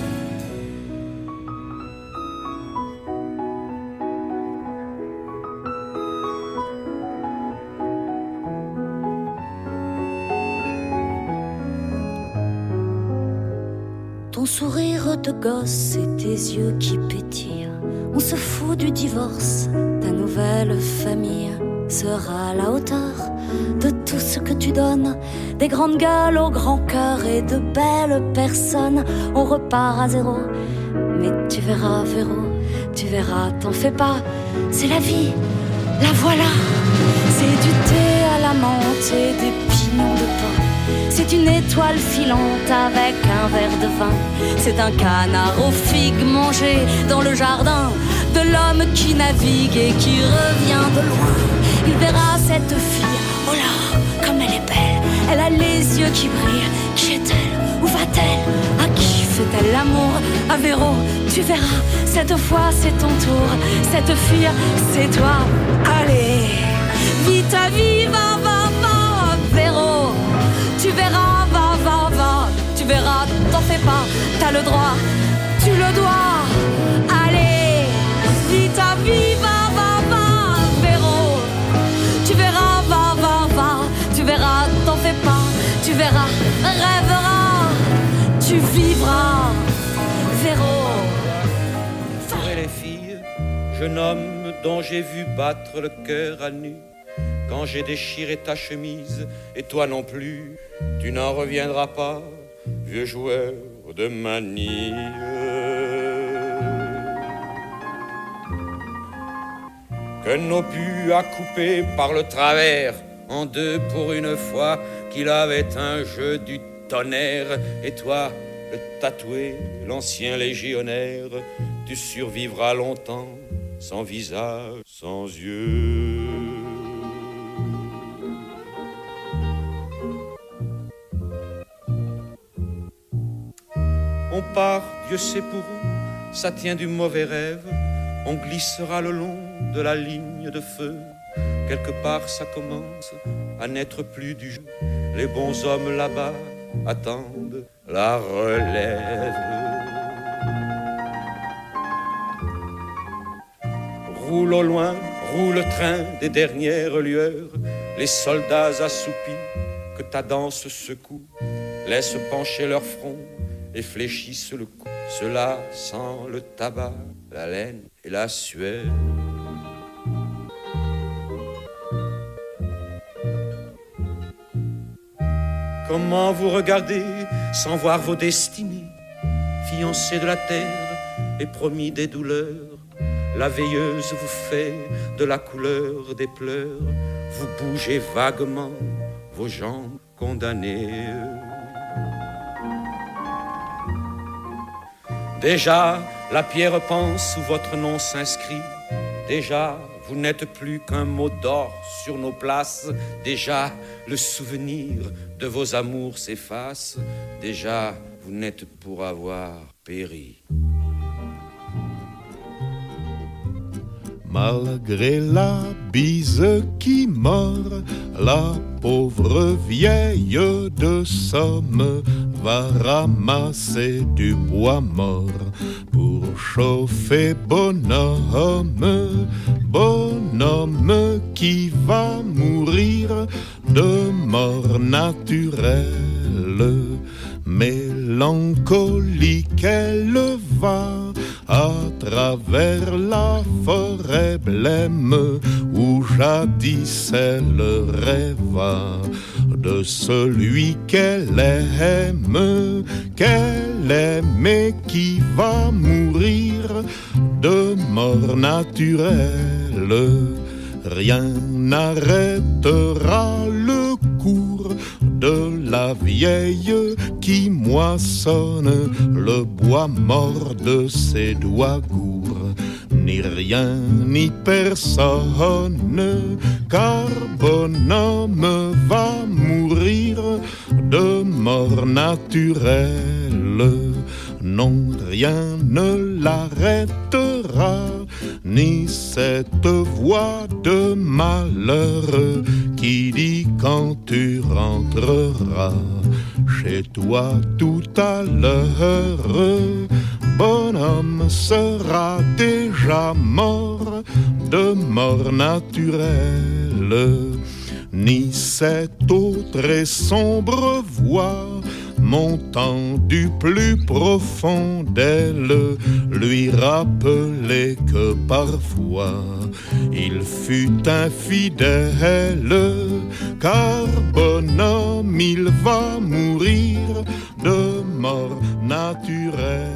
Ton sourire de gosse et tes yeux qui pétillent. On se fout du divorce, ta nouvelle famille sera à la hauteur de tout ce que tu donnes. Des grandes gueules au grand cœur et de belles personnes. On repart à zéro, mais tu verras, Véro, tu verras, t'en fais pas. C'est la vie, la voilà. C'est du thé à la menthe et des pignons de pain. C'est une étoile filante avec un verre de vin. C'est un canard aux figues mangé dans le jardin de l'homme qui navigue et qui revient de loin. Il verra cette fille, oh là, comme elle est belle. Elle a les yeux qui brillent, qui est-elle? Où va-t-elle? À qui fait-elle l'amour? À Véro, tu verras, cette fois c'est ton tour. Cette fille, c'est toi. Allez, vis ta vie, va, va, va, Véro. Tu verras, va, va, va, tu verras, t'en fais pas, t'as le droit, tu le dois. Allez, vis ta vie, va, va, va, Véro. Tu verras, va, va, va, tu verras, t'en fais pas, tu verras, rêveras, tu vivras, Véro. Et les filles, jeune homme dont j'ai vu battre le cœur à nu. Quand j'ai déchiré ta chemise, et toi non plus, tu n'en reviendras pas, vieux joueur de manille. Que nos pu a coupé par le travers en deux pour une fois, qu'il avait un jeu du tonnerre. Et toi, le tatoué, l'ancien légionnaire, tu survivras longtemps, sans visage, sans yeux. On part, Dieu sait pour où, ça tient du mauvais rêve. On glissera le long de la ligne de feu. Quelque part ça commence à n'être plus du jeu. Les bons hommes là-bas attendent la relève. Roule au loin, roule le train des dernières lueurs. Les soldats assoupis que ta danse secoue laissent pencher leur front et fléchissent le cou. Cela sent le tabac, la laine et la sueur. Comment vous regardez sans voir vos destinées, fiancés de la terre et promis des douleurs? La veilleuse vous fait de la couleur des pleurs. Vous bougez vaguement, vos jambes condamnées. Déjà, la pierre pense où votre nom s'inscrit. Déjà, vous n'êtes plus qu'un mot d'or sur nos places. Déjà, le souvenir de vos amours s'efface. Déjà, vous n'êtes pour avoir péri. Malgré la bise qui mord, la pauvre vieille de Somme va ramasser du bois mort pour chauffer bonhomme, bonhomme qui va mourir de mort naturelle. Mélancolie qu'elle va à travers la forêt blême où jadis elle rêva de celui qu'elle aime, qu'elle aime et qui va mourir de mort naturelle. Rien n'arrêtera le cours de la vieille qui moissonne le bois mort de ses doigts gourds. Ni rien ni personne, car bonhomme va mourir de mort naturelle. Non, rien ne l'arrêtera, ni cette voix de malheur qui dit quand tu rentreras chez toi tout à l'heure, bonhomme sera déjà mort de mort naturelle. Ni cette autre et sombre voix montant du plus profond d'elle lui rappelait que parfois il fut infidèle, car bonhomme il va mourir de mort naturelle.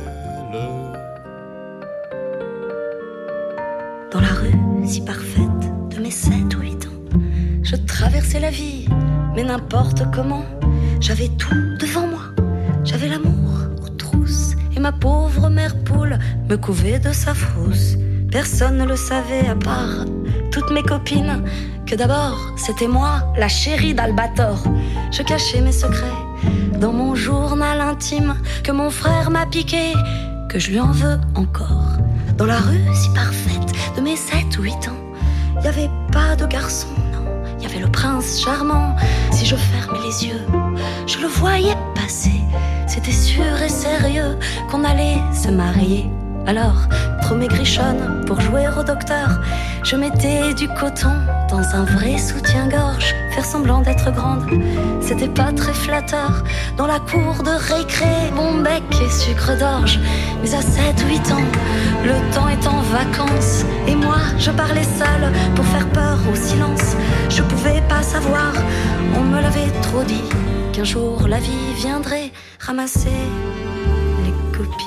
Dans la rue si parfaite de mes sept ou huit ans, je traversais la vie, mais n'importe comment. J'avais tout devant moi, j'avais l'amour aux trousses, et ma pauvre mère poule me couvait de sa frousse. Personne ne le savait à part toutes mes copines, que d'abord c'était moi, la chérie d'Albator. Je cachais mes secrets dans mon journal intime, que mon frère m'a piqué, que je lui en veux encore. Dans la rue si parfaite de mes sept ou huit ans, y avait pas de garçon, non, y avait le prince charmant. Si je fermais les yeux, je le voyais passer, c'était sûr et sérieux qu'on allait se marier. Alors, trop maigrichonne pour jouer au docteur, je mettais du coton dans un vrai soutien-gorge. Faire semblant d'être grande, c'était pas très flatteur. Dans la cour de récré, bon bec et sucre d'orge. Mais à sept ou huit ans, le temps est en vacances, et moi, je parlais seule pour faire peur au silence. Je pouvais pas savoir, on me l'avait trop dit, qu'un jour la vie viendrait ramasser les copies.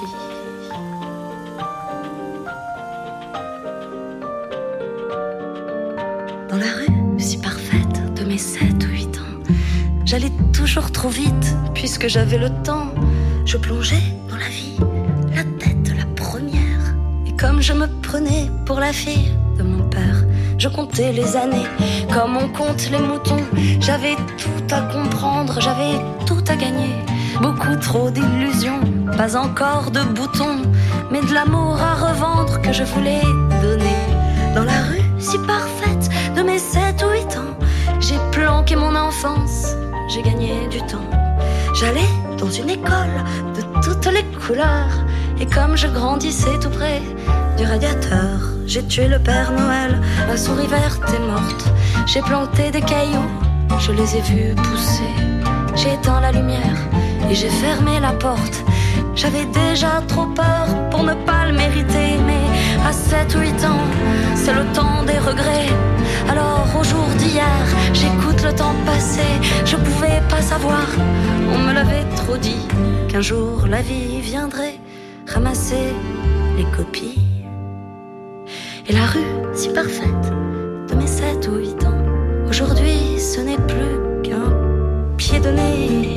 Dans la rue si parfaite de mes sept ou huit ans, j'allais toujours trop vite puisque j'avais le temps. Je plongeais dans la vie, la tête la première, et comme je me prenais pour la fille de mon père, je comptais les années comme on compte les moutons. J'avais tout à comprendre, j'avais tout à gagner, beaucoup trop d'illusions, pas encore de boutons, mais de l'amour à revendre que je voulais donner. Dans la rue si parfaite de mes sept ou huit ans, j'ai planqué mon enfance, j'ai gagné du temps. J'allais dans une école de toutes les couleurs, et comme je grandissais tout près du radiateur, j'ai tué le Père Noël, la souris verte est morte. J'ai planté des cailloux, je les ai vus pousser. J'ai éteint la lumière et j'ai fermé la porte. J'avais déjà trop peur pour ne pas le mériter, mais à sept ou huit ans, c'est le temps des regrets. Alors au jour d'hier, j'écoute le temps passé. Je pouvais pas savoir, on me l'avait trop dit, qu'un jour la vie viendrait ramasser les copies. Et la rue si parfaite de mes sept ou huit ans, aujourd'hui ce n'est plus qu'un pied de nez.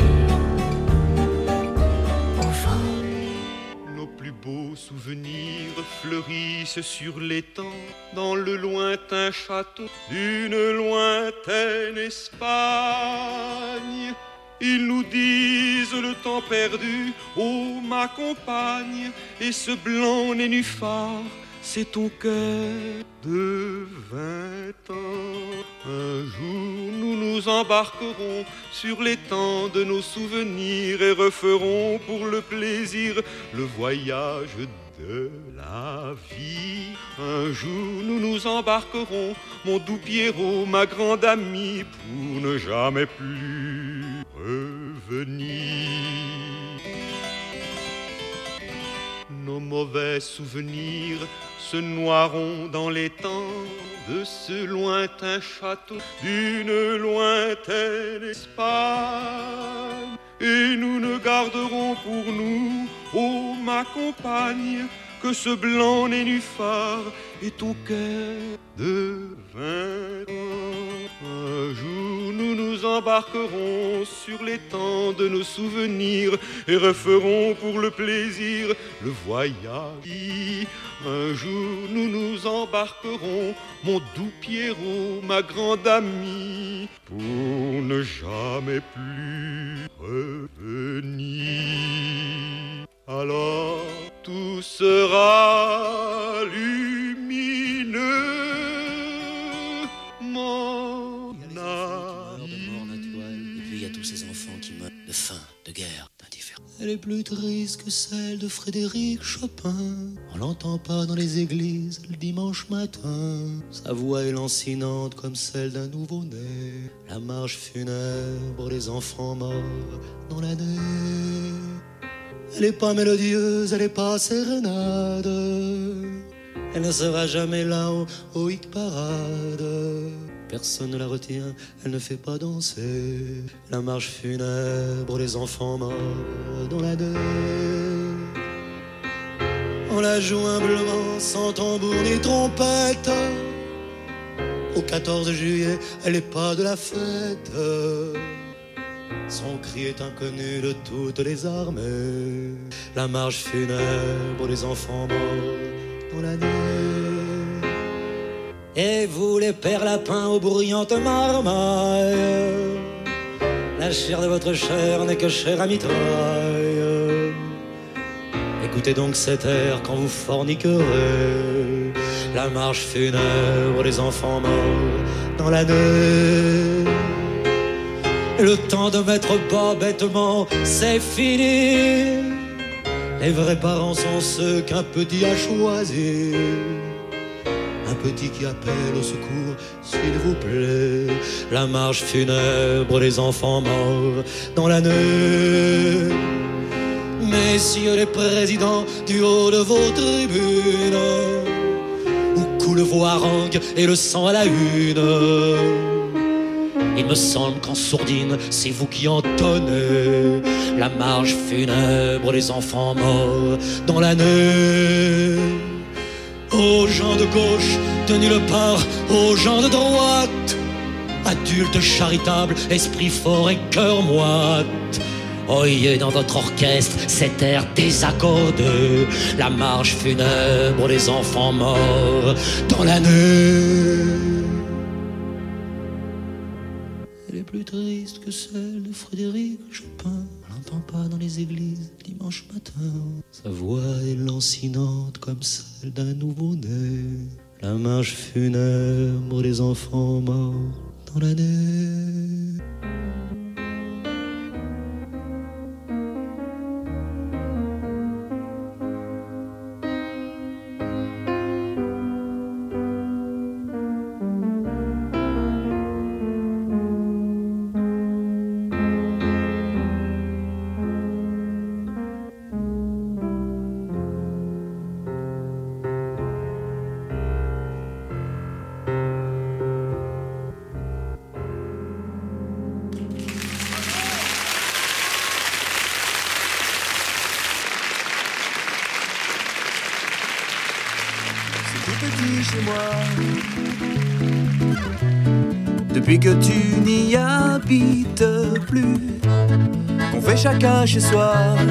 Beaux souvenirs fleurissent sur l'étang, dans le lointain château d'une lointaine Espagne. Ils nous disent le temps perdu, oh ma compagne, et ce blanc nénuphar c'est ton cœur de vingt ans. Un jour nous nous embarquerons sur l'étang de nos souvenirs et referons pour le plaisir le voyage de la vie. Un jour nous nous embarquerons, mon doux Pierrot, ma grande amie, pour ne jamais plus revenir. Nos mauvais souvenirs se noieront dans les temps de ce lointain château, d'une lointaine Espagne. Et nous ne garderons pour nous, ô ma compagne, que ce blanc nénuphar et ton cœur de vingt ans. Un jour nous nous embarquerons sur l'étang de nos souvenirs et referons pour le plaisir le voyage. Un jour nous nous embarquerons, mon doux Pierrot, ma grande amie, pour ne jamais plus revenir. Alors tout sera lumineux, mon ami. De mort naturelle, et puis il y a tous ces enfants qui meurent de faim, de guerre, d'indifférence. Elle est plus triste que celle de Frédéric Chopin. On l'entend pas dans les églises le dimanche matin. Sa voix est lancinante comme celle d'un nouveau-né. La marche funèbre des enfants morts dans l'année. Elle est pas mélodieuse, elle est pas sérénade. Elle ne sera jamais là au, au hit parade. Personne ne la retient, elle ne fait pas danser. La marche funèbre des enfants morts dans l'année. On la joue humblement, sans tambour ni trompette. Au quatorze juillet, elle est pas de la fête. Son cri est inconnu de toutes les armées. La marche funèbre des enfants morts dans l'année. Et vous les pères lapins aux bruyantes marmailles, la chair de votre chair n'est que chair à mitraille. Écoutez donc cet air quand vous forniquerez. La marche funèbre des enfants morts dans l'année. Le temps de mettre bas bêtement, c'est fini. Les vrais parents sont ceux qu'un petit a choisi. Un petit qui appelle au secours, s'il vous plaît. La marche funèbre des enfants morts dans l'année. Messieurs les présidents du haut de vos tribunes, où coulent vos harangues et le sang à la une. Il me semble qu'en sourdine, c'est vous qui entonnez la marche funèbre des enfants morts dans l'année. Aux gens de gauche, tenez le part aux gens de droite. Adultes charitables, esprit fort et cœur moite. Oyez dans votre orchestre cet air désaccordé. La marche funèbre des enfants morts dans l'année. Elle est plus triste que celle de Frédéric Chopin. On l'entend pas dans les églises dimanche matin. Sa voix est lancinante comme celle d'un nouveau-né. La marche funèbre des enfants morts dans l'année. Depuis que tu n'y habites plus, qu'on fait chacun chez soi,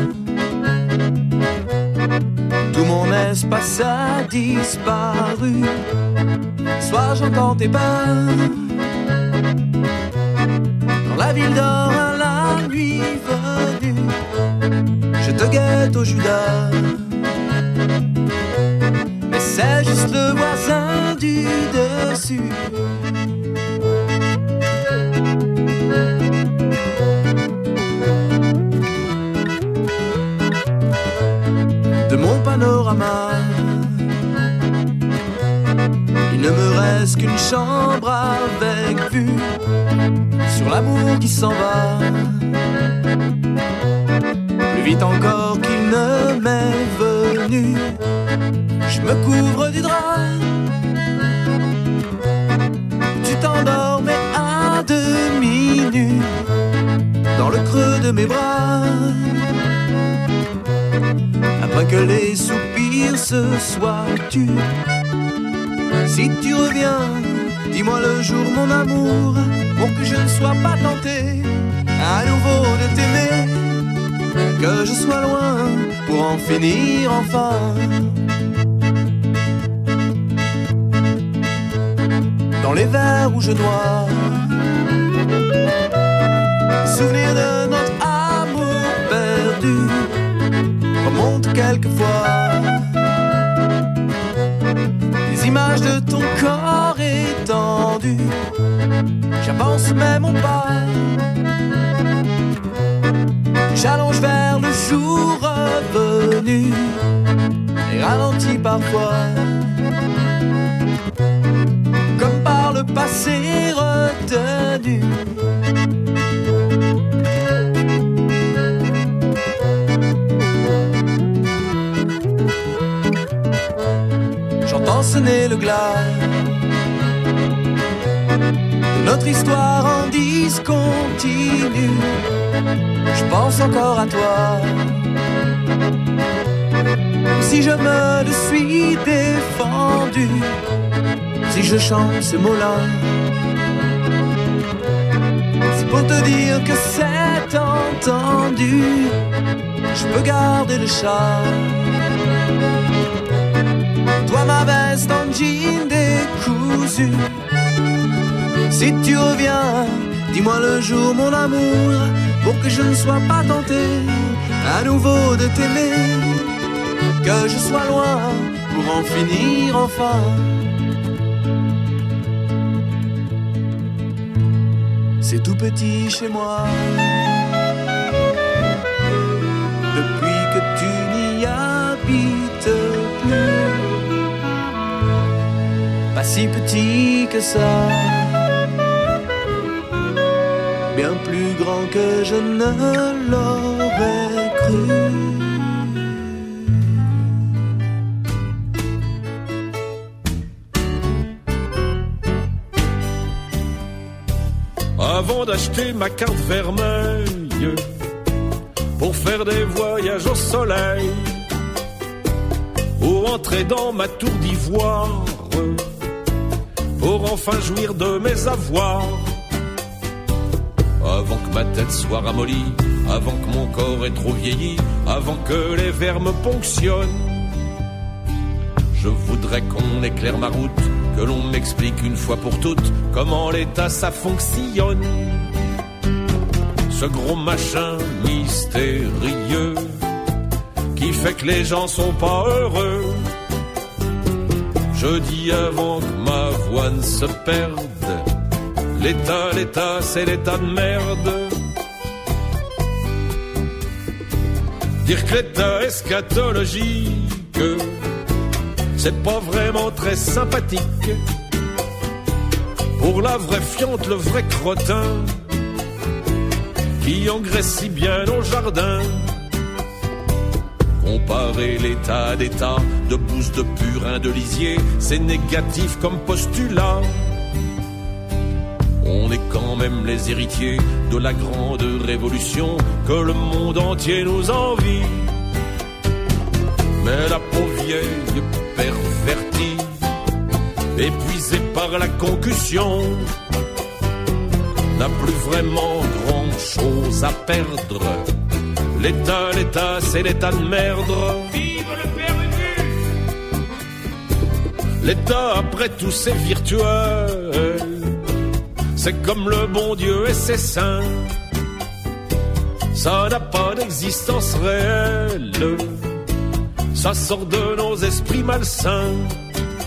tout mon espace a disparu. Soir j'entends tes pas dans la ville d'or à la nuit venue. Je te guette au Judas, mais c'est juste le voisin du dessus. De mon panorama, il ne me reste qu'une chambre avec vue sur l'amour qui s'en va, plus vite encore qu'il ne m'est venu. Je me couvre du drap, tu t'endormais à demi nu dans le creux de mes bras. Après que les soupirs se soient tus, si tu reviens, dis-moi le jour mon amour, pour que je ne sois pas tenté à nouveau de t'aimer, que je sois loin pour en finir enfin. Dans les verres rouges noirs, souvenir de notre amour perdu remonte quelquefois. Les images de ton corps étendu, j'avance même mon pas, j'allonge vers le jour revenu et ralentis parfois, comme par le passé retenu. J'entends sonner le glas de notre histoire en discontinu. Je pense encore à toi, si je me le suis défendu, si je chante ce mot-là, c'est pour te dire que c'est entendu. Je peux garder le charme, toi ma veste en jean décousu. Si tu reviens, dis-moi le jour mon amour, pour que je ne sois pas tenté à nouveau de t'aimer, que je sois loin pour en finir enfin. C'est tout petit chez moi, depuis que tu n'y habites plus. Pas si petit que ça, bien plus grand que je ne l'aurais cru. Avant d'acheter ma carte vermeille pour faire des voyages au soleil, ou entrer dans ma tour d'ivoire pour enfin jouir de mes avoirs, avant que ma tête soit ramollie, avant que mon corps ait trop vieilli, avant que les vers me ponctionnent, je voudrais qu'on éclaire ma route, que l'on m'explique une fois pour toutes comment l'état ça fonctionne. Ce gros machin mystérieux qui fait que les gens sont pas heureux. Je dis avant que ma voix ne se perde, l'état, l'état, c'est l'état de merde. Dire que l'état eschatologique, c'est pas vraiment très sympathique. Pour la vraie fiente, le vrai crottin, qui engraisse si bien nos jardins. Comparer l'état d'état de bouse de purin de lisier, c'est négatif comme postulat. On est quand même les héritiers de la grande révolution que le monde entier nous envie. Mais la pauvre vieille pervertie, épuisée par la concussion, n'a plus vraiment grand chose à perdre. L'état, l'état, c'est l'état de merde. Vive le perdu! L'état, après tout, c'est virtuel. C'est comme le bon Dieu et ses saints. Ça n'a pas d'existence réelle. Ça sort de nos esprits malsains.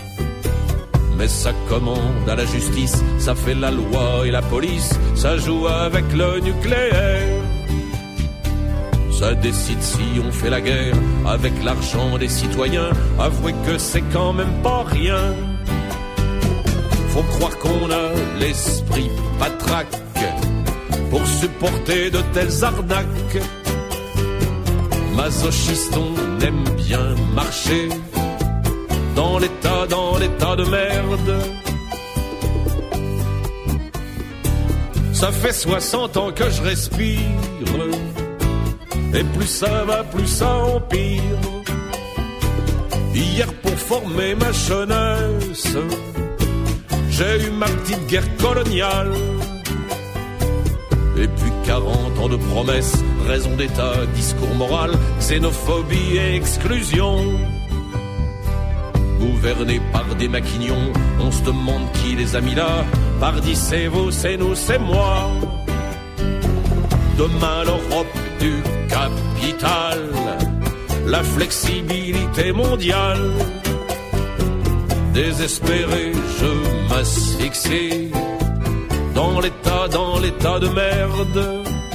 mais ça commande à la justice, ça fait la loi et la police, ça joue avec le nucléaire. Ça décide si on fait la guerre avec l'argent des citoyens. Avouez que c'est quand même pas rien. Faut croire qu'on a l'esprit patraque pour supporter de telles arnaques. Masochiste, on aime bien marcher dans l'état, dans l'état de merde. Ça fait soixante ans que je respire, et plus ça va, plus ça empire. Hier, pour former ma jeunesse, j'ai eu ma petite guerre coloniale. Et puis quarante ans de promesses, raison d'état, discours moral, xénophobie et exclusion. Gouvernés par des maquignons, on se demande qui les a mis là. Pardi, c'est vous, c'est nous, c'est moi. Demain, l'Europe du capital, la flexibilité mondiale. Désespéré, je m'asphyxie dans l'état, dans l'état de merde.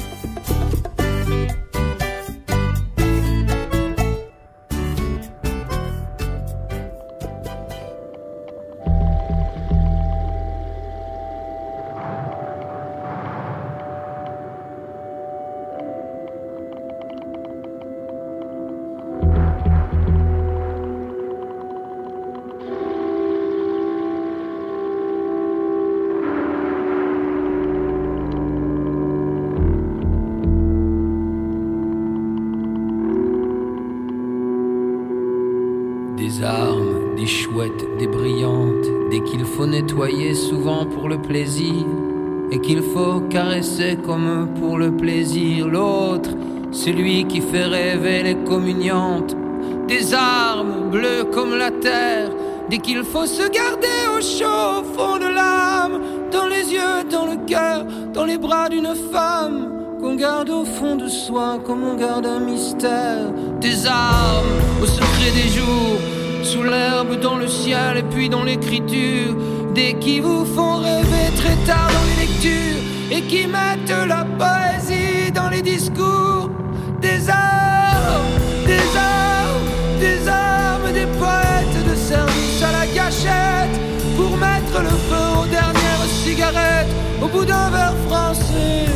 Des chouettes, des brillantes, des qu'il faut nettoyer souvent pour le plaisir, et qu'il faut caresser comme pour le plaisir. L'autre, celui qui fait rêver les communiantes, des armes bleues comme la terre, dès qu'il faut se garder au chaud au fond de l'âme, dans les yeux, dans le cœur, dans les bras d'une femme, qu'on garde au fond de soi comme on garde un mystère. Des armes au secret des jours, sous l'herbe, dans le ciel et puis dans l'écriture, des qui vous font rêver très tard dans les lectures et qui mettent la poésie dans les discours. Des armes, des armes, des armes, des poètes de service à la gâchette pour mettre le feu aux dernières cigarettes au bout d'un verre français.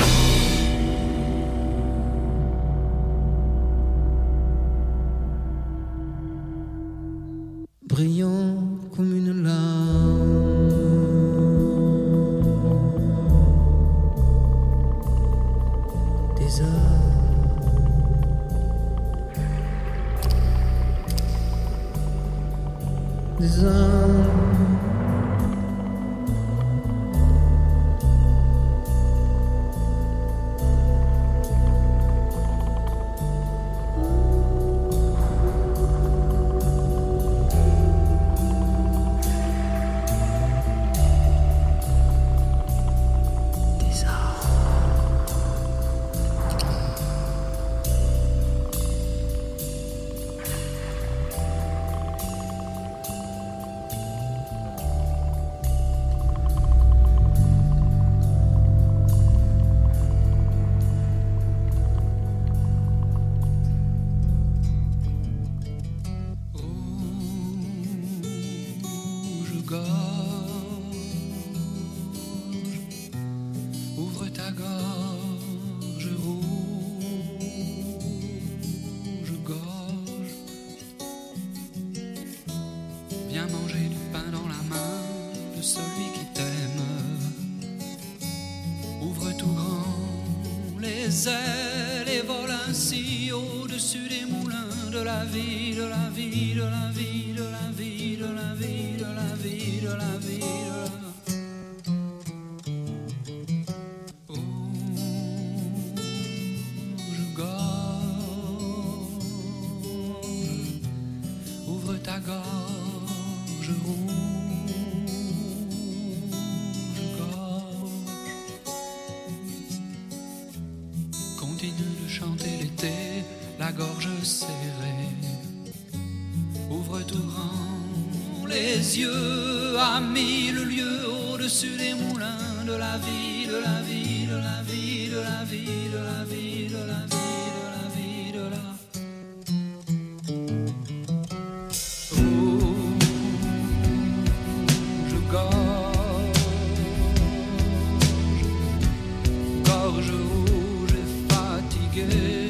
Brillant comme une larme, des âmes, des âmes, les yeux à mille lieues au-dessus des moulins de la vie, de la vie, de la vie, de la vie, de la vie, de la vie, de la vie, de la rouge gorge, gorge rouge et fatiguée.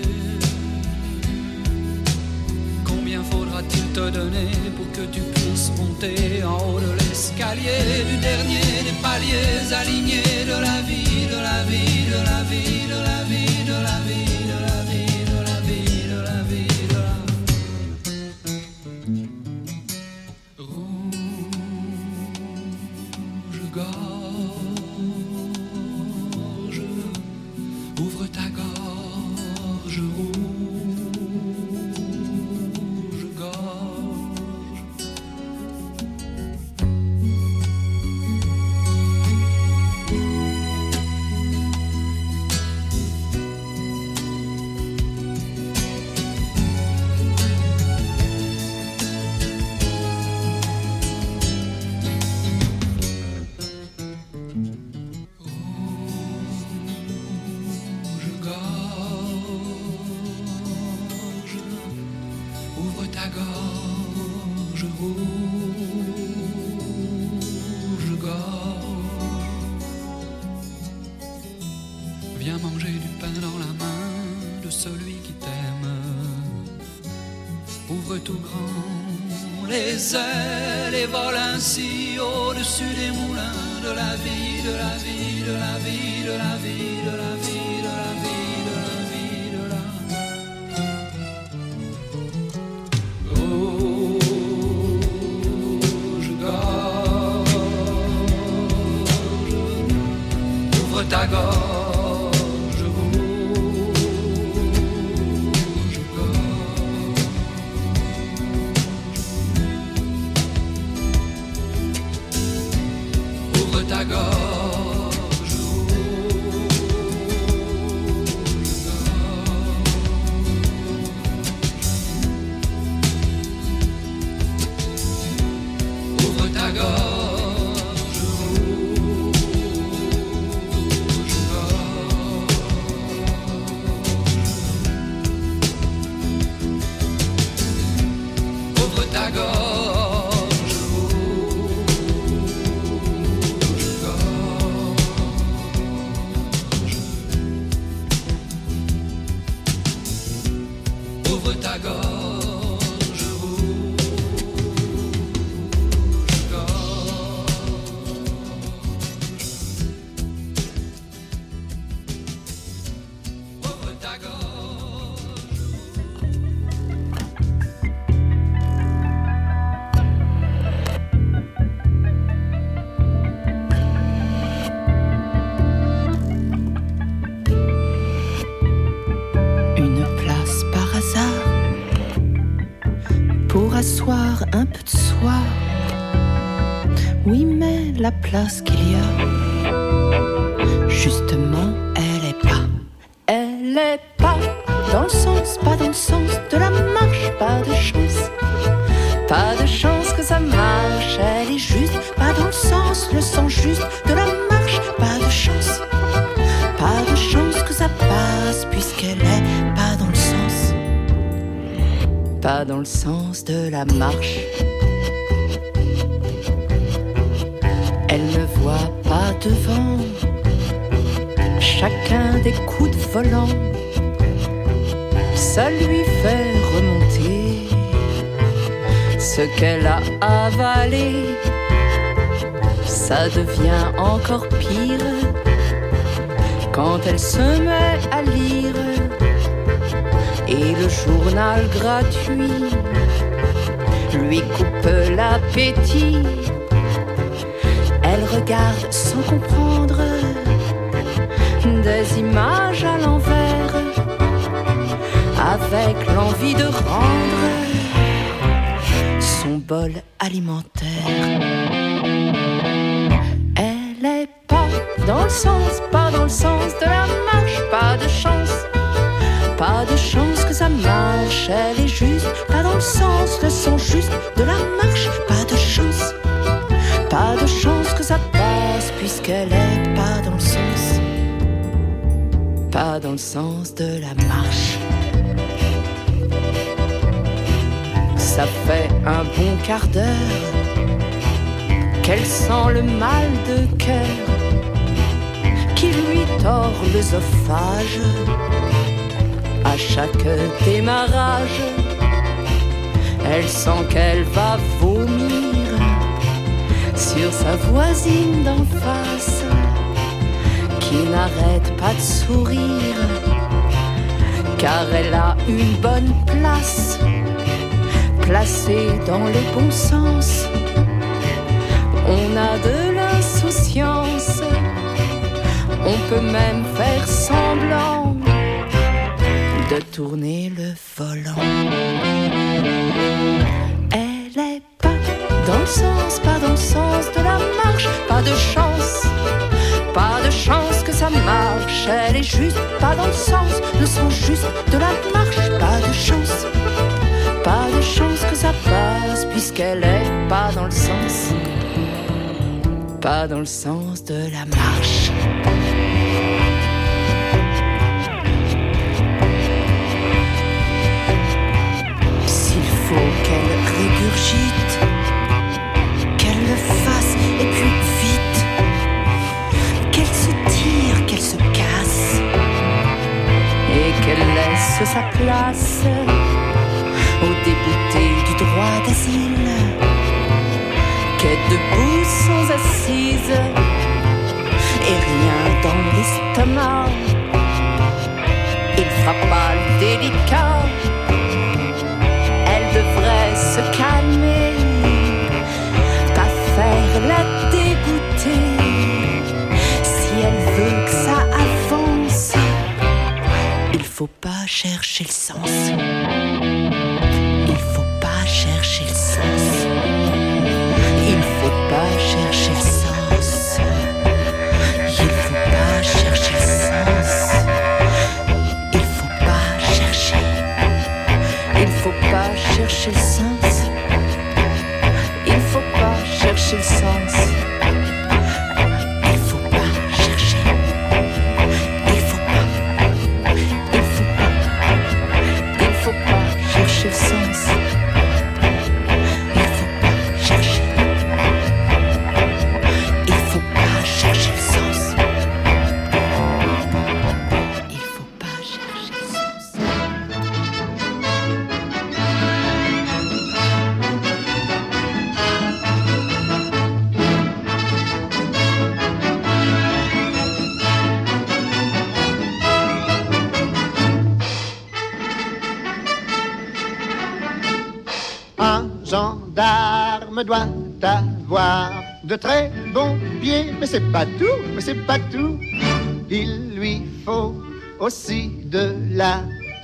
Combien faudra-t-il te donner pour que tu puisses monter en haut de l'escalier du dernier des paliers alignés de la vie, de la vie, de la vie, de la vie, de la vie, de la vie, de la vie, de la vie, de la rouge gorge, ouvre ta gorge rouge. Viens manger du pain dans la main de celui qui t'aime. Ouvre tout grand les ailes et vole ainsi au-dessus des moulins de la vie, de la vie, de la vie, de la vie, de la vie, de la vie, de la vie, de la rouge gorge. Ouvre ta gorge. Ta gorge ouvre ta gorge ouvre ta gorge. Ouvre ta gorge rouge gorge. Ouvre ta gorge. Une place par hasard pour asseoir un peu de soi. Oui, mais la place qu'il y a, justement, elle est pas. Elle est pas dans le sens, pas dans le sens de la marche, pas de chance. Pas de chance que ça marche, elle est juste pas dans le sens, le sens juste de la marche, pas de chance. Pas de chance que ça passe puisqu'elle est pas dans le sens, pas dans le sens de la marche. Elle ne voit pas devant chacun des coups de volant. Ça lui fait remonter ce qu'elle a avalé. Ça devient encore pire quand elle se met à lire et le journal gratuit lui coupe l'appétit. Elle regarde sans comprendre des images à l'envers avec l'envie de rendre son bol alimentaire. Elle est pas dans le sens, pas dans le sens de la marche, pas de chance. Pas de chance que ça marche, elle est juste pas dans le sens, le sens juste de la marche, pas de chance. ça passe puisqu'elle est pas dans le sens, pas dans le sens de la marche. Ça fait un bon quart d'heure qu'elle sent le mal de cœur qui lui tord l'œsophage à chaque démarrage. Elle sent qu'elle va vomir sur sa voisine d'en face qui n'arrête pas de sourire car elle a une bonne place placée dans le bon sens. On a de l'insouciance, on peut même faire semblant de tourner le volant. Elle est pas dans le sens, pas dans le sens de la marche, pas de chance, pas de chance que ça marche. Elle est juste pas dans le sens, le sens juste de la marche, pas de chance, pas de chance que ça passe puisqu'elle est pas dans le sens, pas dans le sens de la marche. S'il faut qu'elle régurgite, qu'elle le fasse et puis vite, qu'elle se tire, qu'elle se casse et qu'elle laisse sa place aux déboutés du droit d'asile, qu'est debout sans assise et rien dans l'estomac. Il fera pas le délicat, elle devrait se calmer, pas faire la dégoûter. Si elle veut que ça avance, il faut pas chercher le sens. Il faut pas chercher le sens. Il faut pas chercher le sens. Il faut pas chercher le sens. Il faut pas chercher. Il faut pas chercher le sens. Il faut pas chercher le sens. Il faut pas chercher. Il faut pas. Il faut pas. Il faut pas chercher le sens. Doit avoir de très bons pieds, mais c'est pas tout, mais c'est pas tout. Il lui faut aussi de la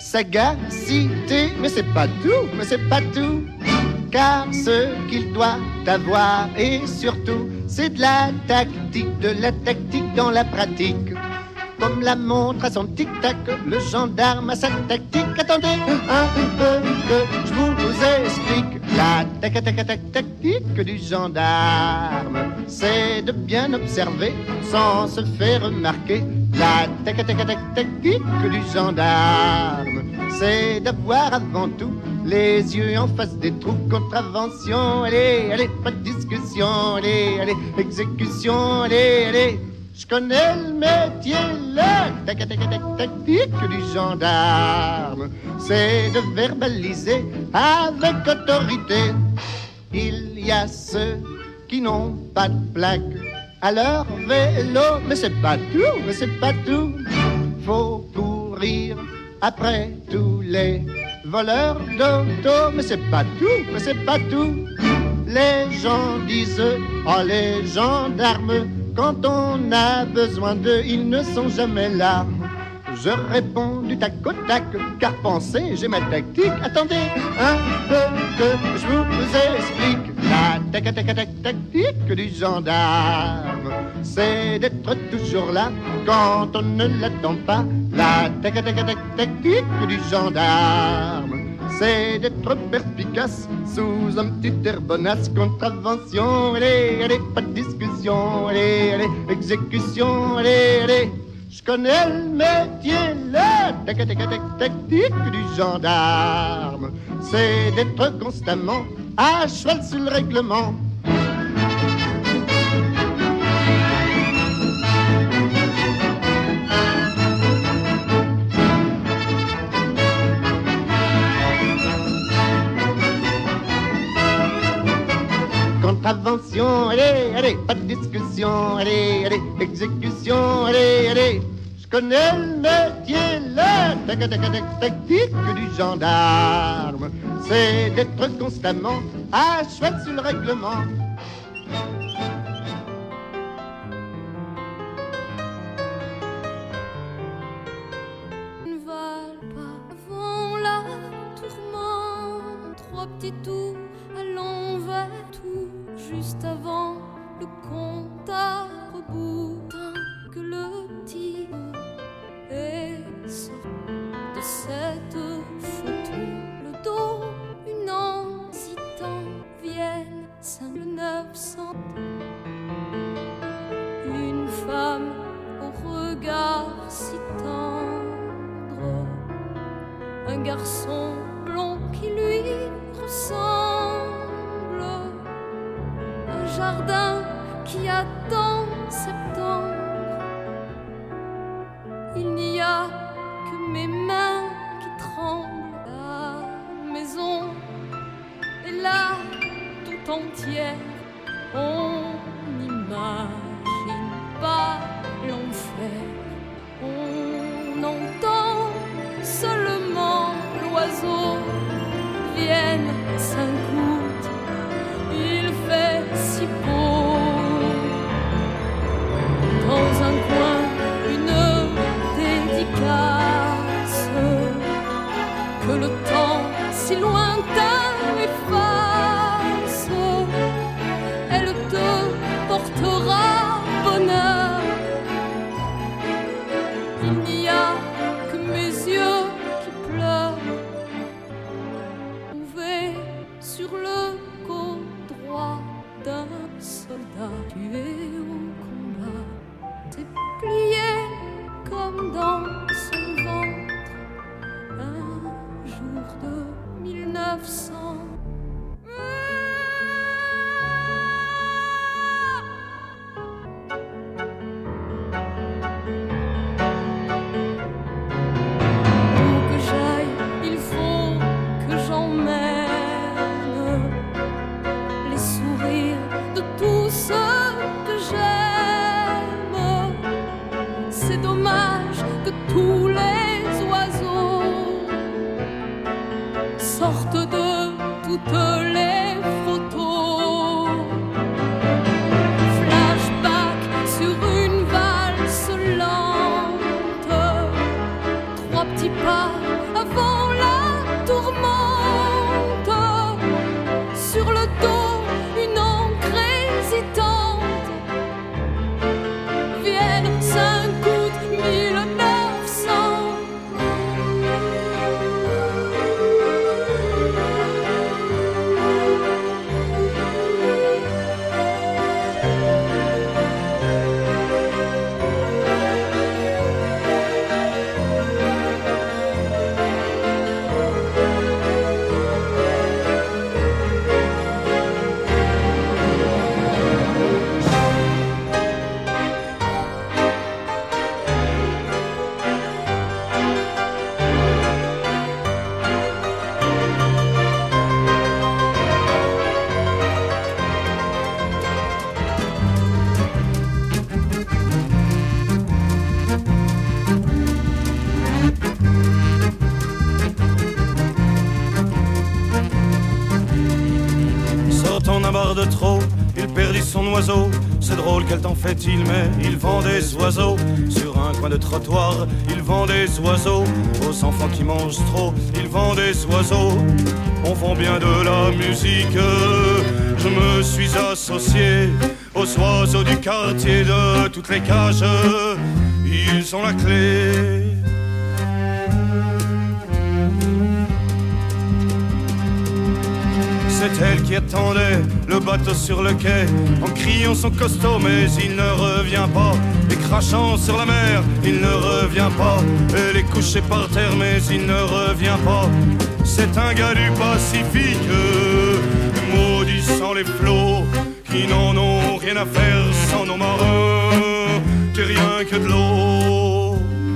sagacité, mais c'est pas tout, mais c'est pas tout. Car ce qu'il doit avoir, et surtout, c'est de la tactique, de la tactique dans la pratique. Comme la montre à son tic-tac, le gendarme a sa tactique. Attendez un peu que je vous explique. La tac-tac-tac-tactique du gendarme, c'est de bien observer sans se faire remarquer. La tac-tac-tac-tactique du gendarme, c'est d'avoir avant tout les yeux en face des trous. Contravention, allez, allez, pas de discussion, allez, allez, exécution, allez, allez. Je connais le métier, la tac-tac-tac-tactique du gendarme, c'est de verbaliser avec autorité. Il y a ceux qui n'ont pas de plaque à leur vélo, mais c'est pas tout, mais c'est pas tout. Faut courir après tous les voleurs d'auto, mais c'est pas tout, mais c'est pas tout. Les gens disent, oh les gendarmes, quand on a besoin d'eux, ils ne sont jamais là. Je réponds du tac au tac, car pensez, j'ai ma tactique. Attendez un peu que je vous explique. La tac-tac-tac-tactique du gendarme, c'est d'être toujours là quand on ne l'attend pas. La tac-tac-tac-tactique du gendarme, c'est d'être perspicace sous un petit air bonasse. Contravention, allez, allez, pas de discussion, allez, allez, exécution, allez, allez. Je connais le métier, la tactique du gendarme, c'est d'être constamment à cheval sur le règlement. Contravention, allez, allez, pas de discussion, allez, allez, exécution, allez, allez. Je connais le métier, la tactique du gendarme, c'est d'être constamment à cheval sur le règlement. Ne valent pas avant la tourmente, trois petits tours à l'envers, tout juste avant le compte à rebours. Tant que le tir est sorti de cette photo, le dos, une incitant, Vienne, cinq neuf cents. Une femme au regard si tendre, un garçon blond qui lui ressemble, un jardin qui attend septembre. Il n'y a que mes mains qui tremblent. La maison est là tout entière. On n'imagine pas l'enfer. On entend seulement l'oiseau. Vienne, cinq août, il fait si beau. Dans un coin, une dédicace que le temps si lointain efface. Elle te portera bonheur. Il n'y a que mes yeux qui pleurent. Trouvé sur le côte droit d'un soldat tué au combat, c'est plié comme dans son ventre un jour de mille neuf cents. Où que j'aille, il faut que j'emmène les sourires de tous ceux que j'aime. C'est dommage que tous les oiseaux sortent de toutes les photos. Flashback sur une valse lente, trois petits pas avant la tourmente. Sur le dos, une encre hésitante. Vienne, cinq août mille neuf cents. Sortant d'un bar de trop, il perdit son oiseau. C'est drôle, quel temps fait-il, mais il vend des oiseaux. Sur un coin de trottoir, il vend des oiseaux. Aux enfants qui mangent trop, il vend des oiseaux. On vend bien de la musique. Je me suis associé aux oiseaux du quartier de toutes les cages. Ils ont la clé. elle qui attendait le bateau sur le quai, en criant son costaud, mais il ne revient pas. Et crachant sur la mer, il ne revient pas. Elle est couchée par terre, mais il ne revient pas. C'est un gars du Pacifique, maudissant les flots, qui n'en ont rien à faire sans nos marins, que rien que de l'eau.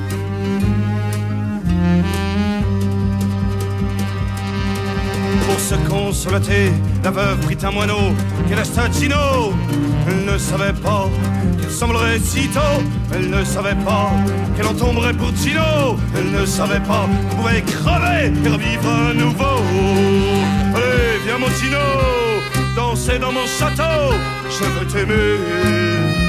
Pour se consoler, la veuve prit un moineau qu'elle acheta à Gino. Elle ne savait pas qu'il semblerait si tôt. Elle ne savait pas qu'elle en tomberait pour Gino. Elle ne savait pas qu'on pouvait crever et revivre à nouveau. Allez, viens mon Gino, danser dans mon château, je veux t'aimer.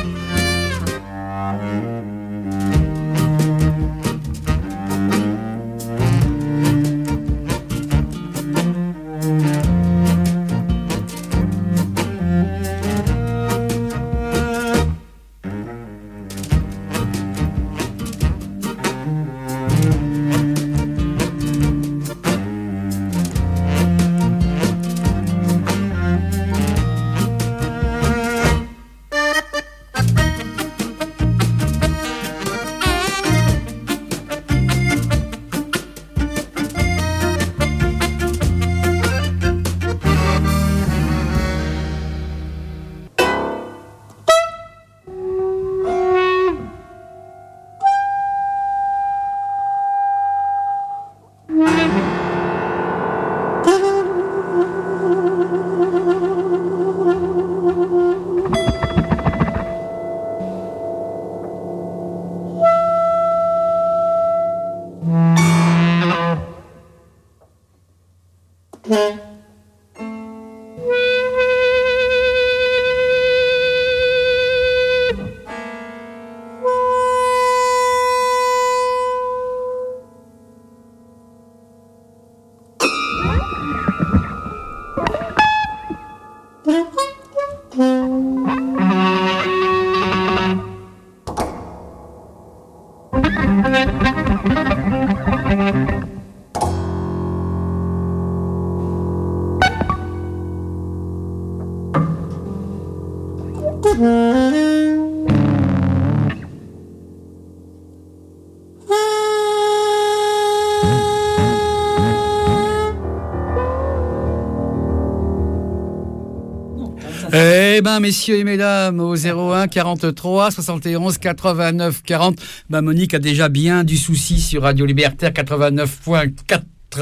Eh ben, messieurs et mesdames, au zéro un quarante-trois soixante et onze quatre-vingt-neuf quarante, ben Monique a déjà bien du souci sur Radio Libertaire quatre-vingt-neuf point quatre.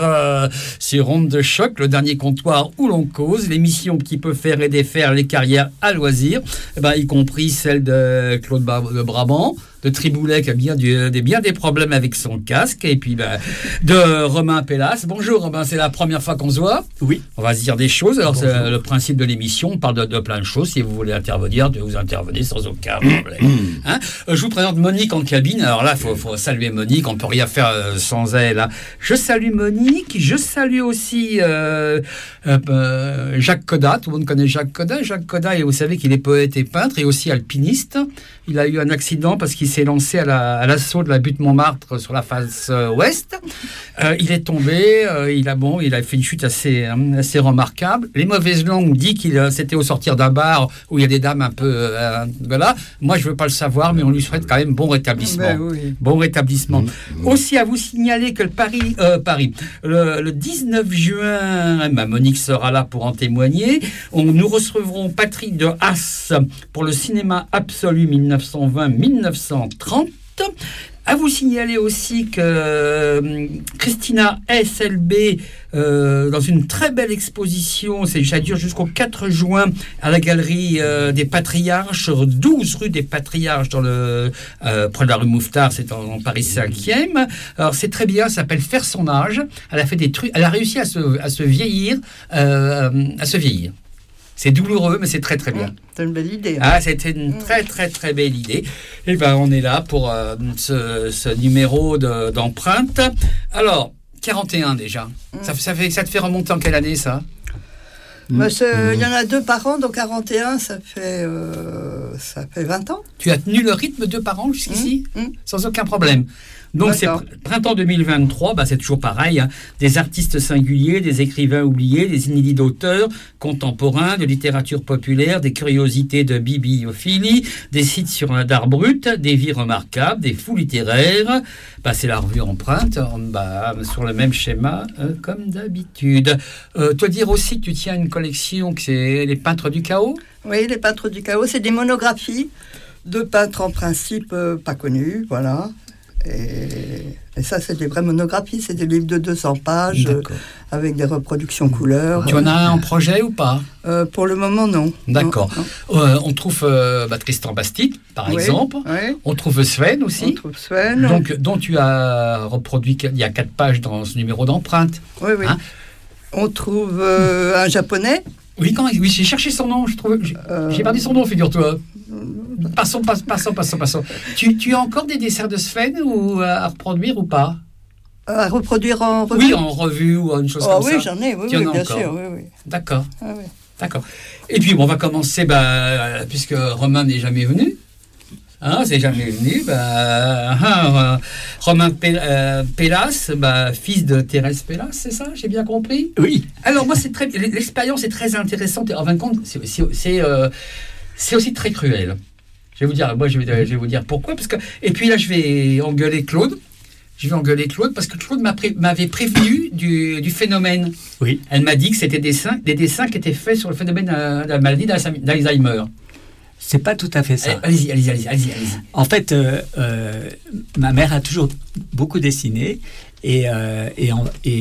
Sur Onde de Choc, le dernier comptoir où l'on cause, l'émission qui peut faire et défaire les carrières à loisir, eh ben, y compris celle de Claude de Brabant, de Triboulet qui a bien, du, des, bien des problèmes avec son casque, et puis ben, de Romain Pellas. Bonjour Romain, c'est la première fois qu'on se voit. Oui. On va se dire des choses. Alors Bonjour. C'est le principe de l'émission, on parle de, de plein de choses. Si vous voulez intervenir, vous intervenez sans aucun problème. Hein, je vous présente Monique en cabine. Alors là, il faut, faut saluer Monique, on ne peut rien faire sans elle. Hein. Je salue Monique, je salue aussi euh, euh, Jacques Coda. Tout le monde connaît Jacques Coda. Jacques Coda, et vous savez qu'il est poète et peintre et aussi alpiniste. Il a eu un accident parce qu'il s'est lancé à, la, à l'assaut de la butte Montmartre sur la face euh, ouest. Euh, il est tombé, euh, il a bon, il a fait une chute assez, euh, assez remarquable. Les mauvaises langues disent qu'il euh, c'était au sortir d'un bar où il y a des dames un peu, euh, voilà. Moi, je veux pas le savoir, mais on lui souhaite quand même bon rétablissement. Ben oui. Bon rétablissement. Mmh. Aussi à vous signaler que le Paris, euh, Paris, le, le dix-neuf juin, bah, Monique sera là pour en témoigner. On, nous recevrons Patrick de Haas pour le cinéma absolu mille neuf cent vingt mille neuf cent trente. À vous signaler aussi que euh, Christina S L B, euh, dans une très belle exposition, c'est, ça dure jusqu'au quatre juin, à la galerie euh, des Patriarches, douze rue des Patriarches, dans le, euh, près de la rue Mouffetard, c'est en, en Paris cinquième. Alors c'est très bien, ça s'appelle Faire son âge. Elle a fait des trucs, elle a réussi à se, à se vieillir, euh, à se vieillir. C'est douloureux, mais c'est très très bien. C'est une belle idée. Hein. Ah, c'était une très très très belle idée. Et ben, on est là pour euh, ce, ce numéro de, d'empreinte. Alors, quarante et un déjà. Mm. Ça, ça, fait, ça te fait remonter en quelle année, ça? Il mm. mm. y en a deux par an, donc quarante et un, ça fait, euh, ça fait vingt ans. Tu as tenu le rythme deux par an jusqu'ici, mm. Mm. sans aucun problème. Donc c'est D'accord. pr- printemps deux mille vingt-trois, bah, c'est toujours pareil, hein. Des artistes singuliers, des écrivains oubliés, des inédits d'auteurs contemporains, de littérature populaire, des curiosités de bibliophilie, des sites sur un art brut, des vies remarquables, des fous littéraires. Bah, c'est la revue Empreinte, bah, sur le même schéma euh, comme d'habitude. Euh, toi dire aussi que tu tiens une collection que c'est les peintres du chaos. Oui, les peintres du chaos, c'est des monographies de peintres en principe euh, pas connus, voilà. Et, et ça, c'est des vraies monographies, c'est des livres de deux cents pages euh, avec des reproductions couleurs. Tu en as un en projet ou pas? euh, Pour le moment, non. D'accord. Non, non. Euh, on trouve euh, bah, Tristan Bastide, par Oui, exemple. oui. On trouve Sven aussi. On trouve Sven. Donc, dont tu as reproduit, il y a quatre pages dans ce numéro d'empreinte. Oui, oui. Hein? On trouve euh, un japonais. Oui, quand, oui, j'ai cherché son nom, je trouve, j'ai, Euh, j'ai perdu son nom, figure-toi. Passons, passe- passons, passons, passons. Tu, tu as encore des desserts de Sven ou euh, à reproduire ou pas? À reproduire en revue. Oui, en revue ou une chose Oh, comme oui, ça. j'en ai, oui, Tu en oui, as bien encore. sûr, oui, oui. D'accord, Ah, oui. d'accord. Et puis, bon, on va commencer, bah, euh, puisque Romain n'est jamais venu. Hein, c'est jamais venu. Bah, hein, euh, Romain Pe- euh, Pélas, bah, fils de Thérèse Pélas, c'est ça? J'ai bien compris? Oui. Alors, moi, c'est très, l'expérience est très intéressante. Et en fin de compte, c'est, c'est, c'est, euh, c'est aussi très cruel. Je vais vous dire, moi, je vais, je vais vous dire pourquoi. Parce que, et puis là, je vais engueuler Claude. Je vais engueuler Claude parce que Claude m'a pré- m'avait prévenu du, du phénomène. Oui. Elle m'a dit que c'était des dessins, des dessins qui étaient faits sur le phénomène euh, de la maladie d'Alzheimer. C'est pas tout à fait ça. Allez-y, allez-y, allez-y, allez-y, allez-y. En fait, euh, euh, ma mère a toujours beaucoup dessiné et, euh, et, en- et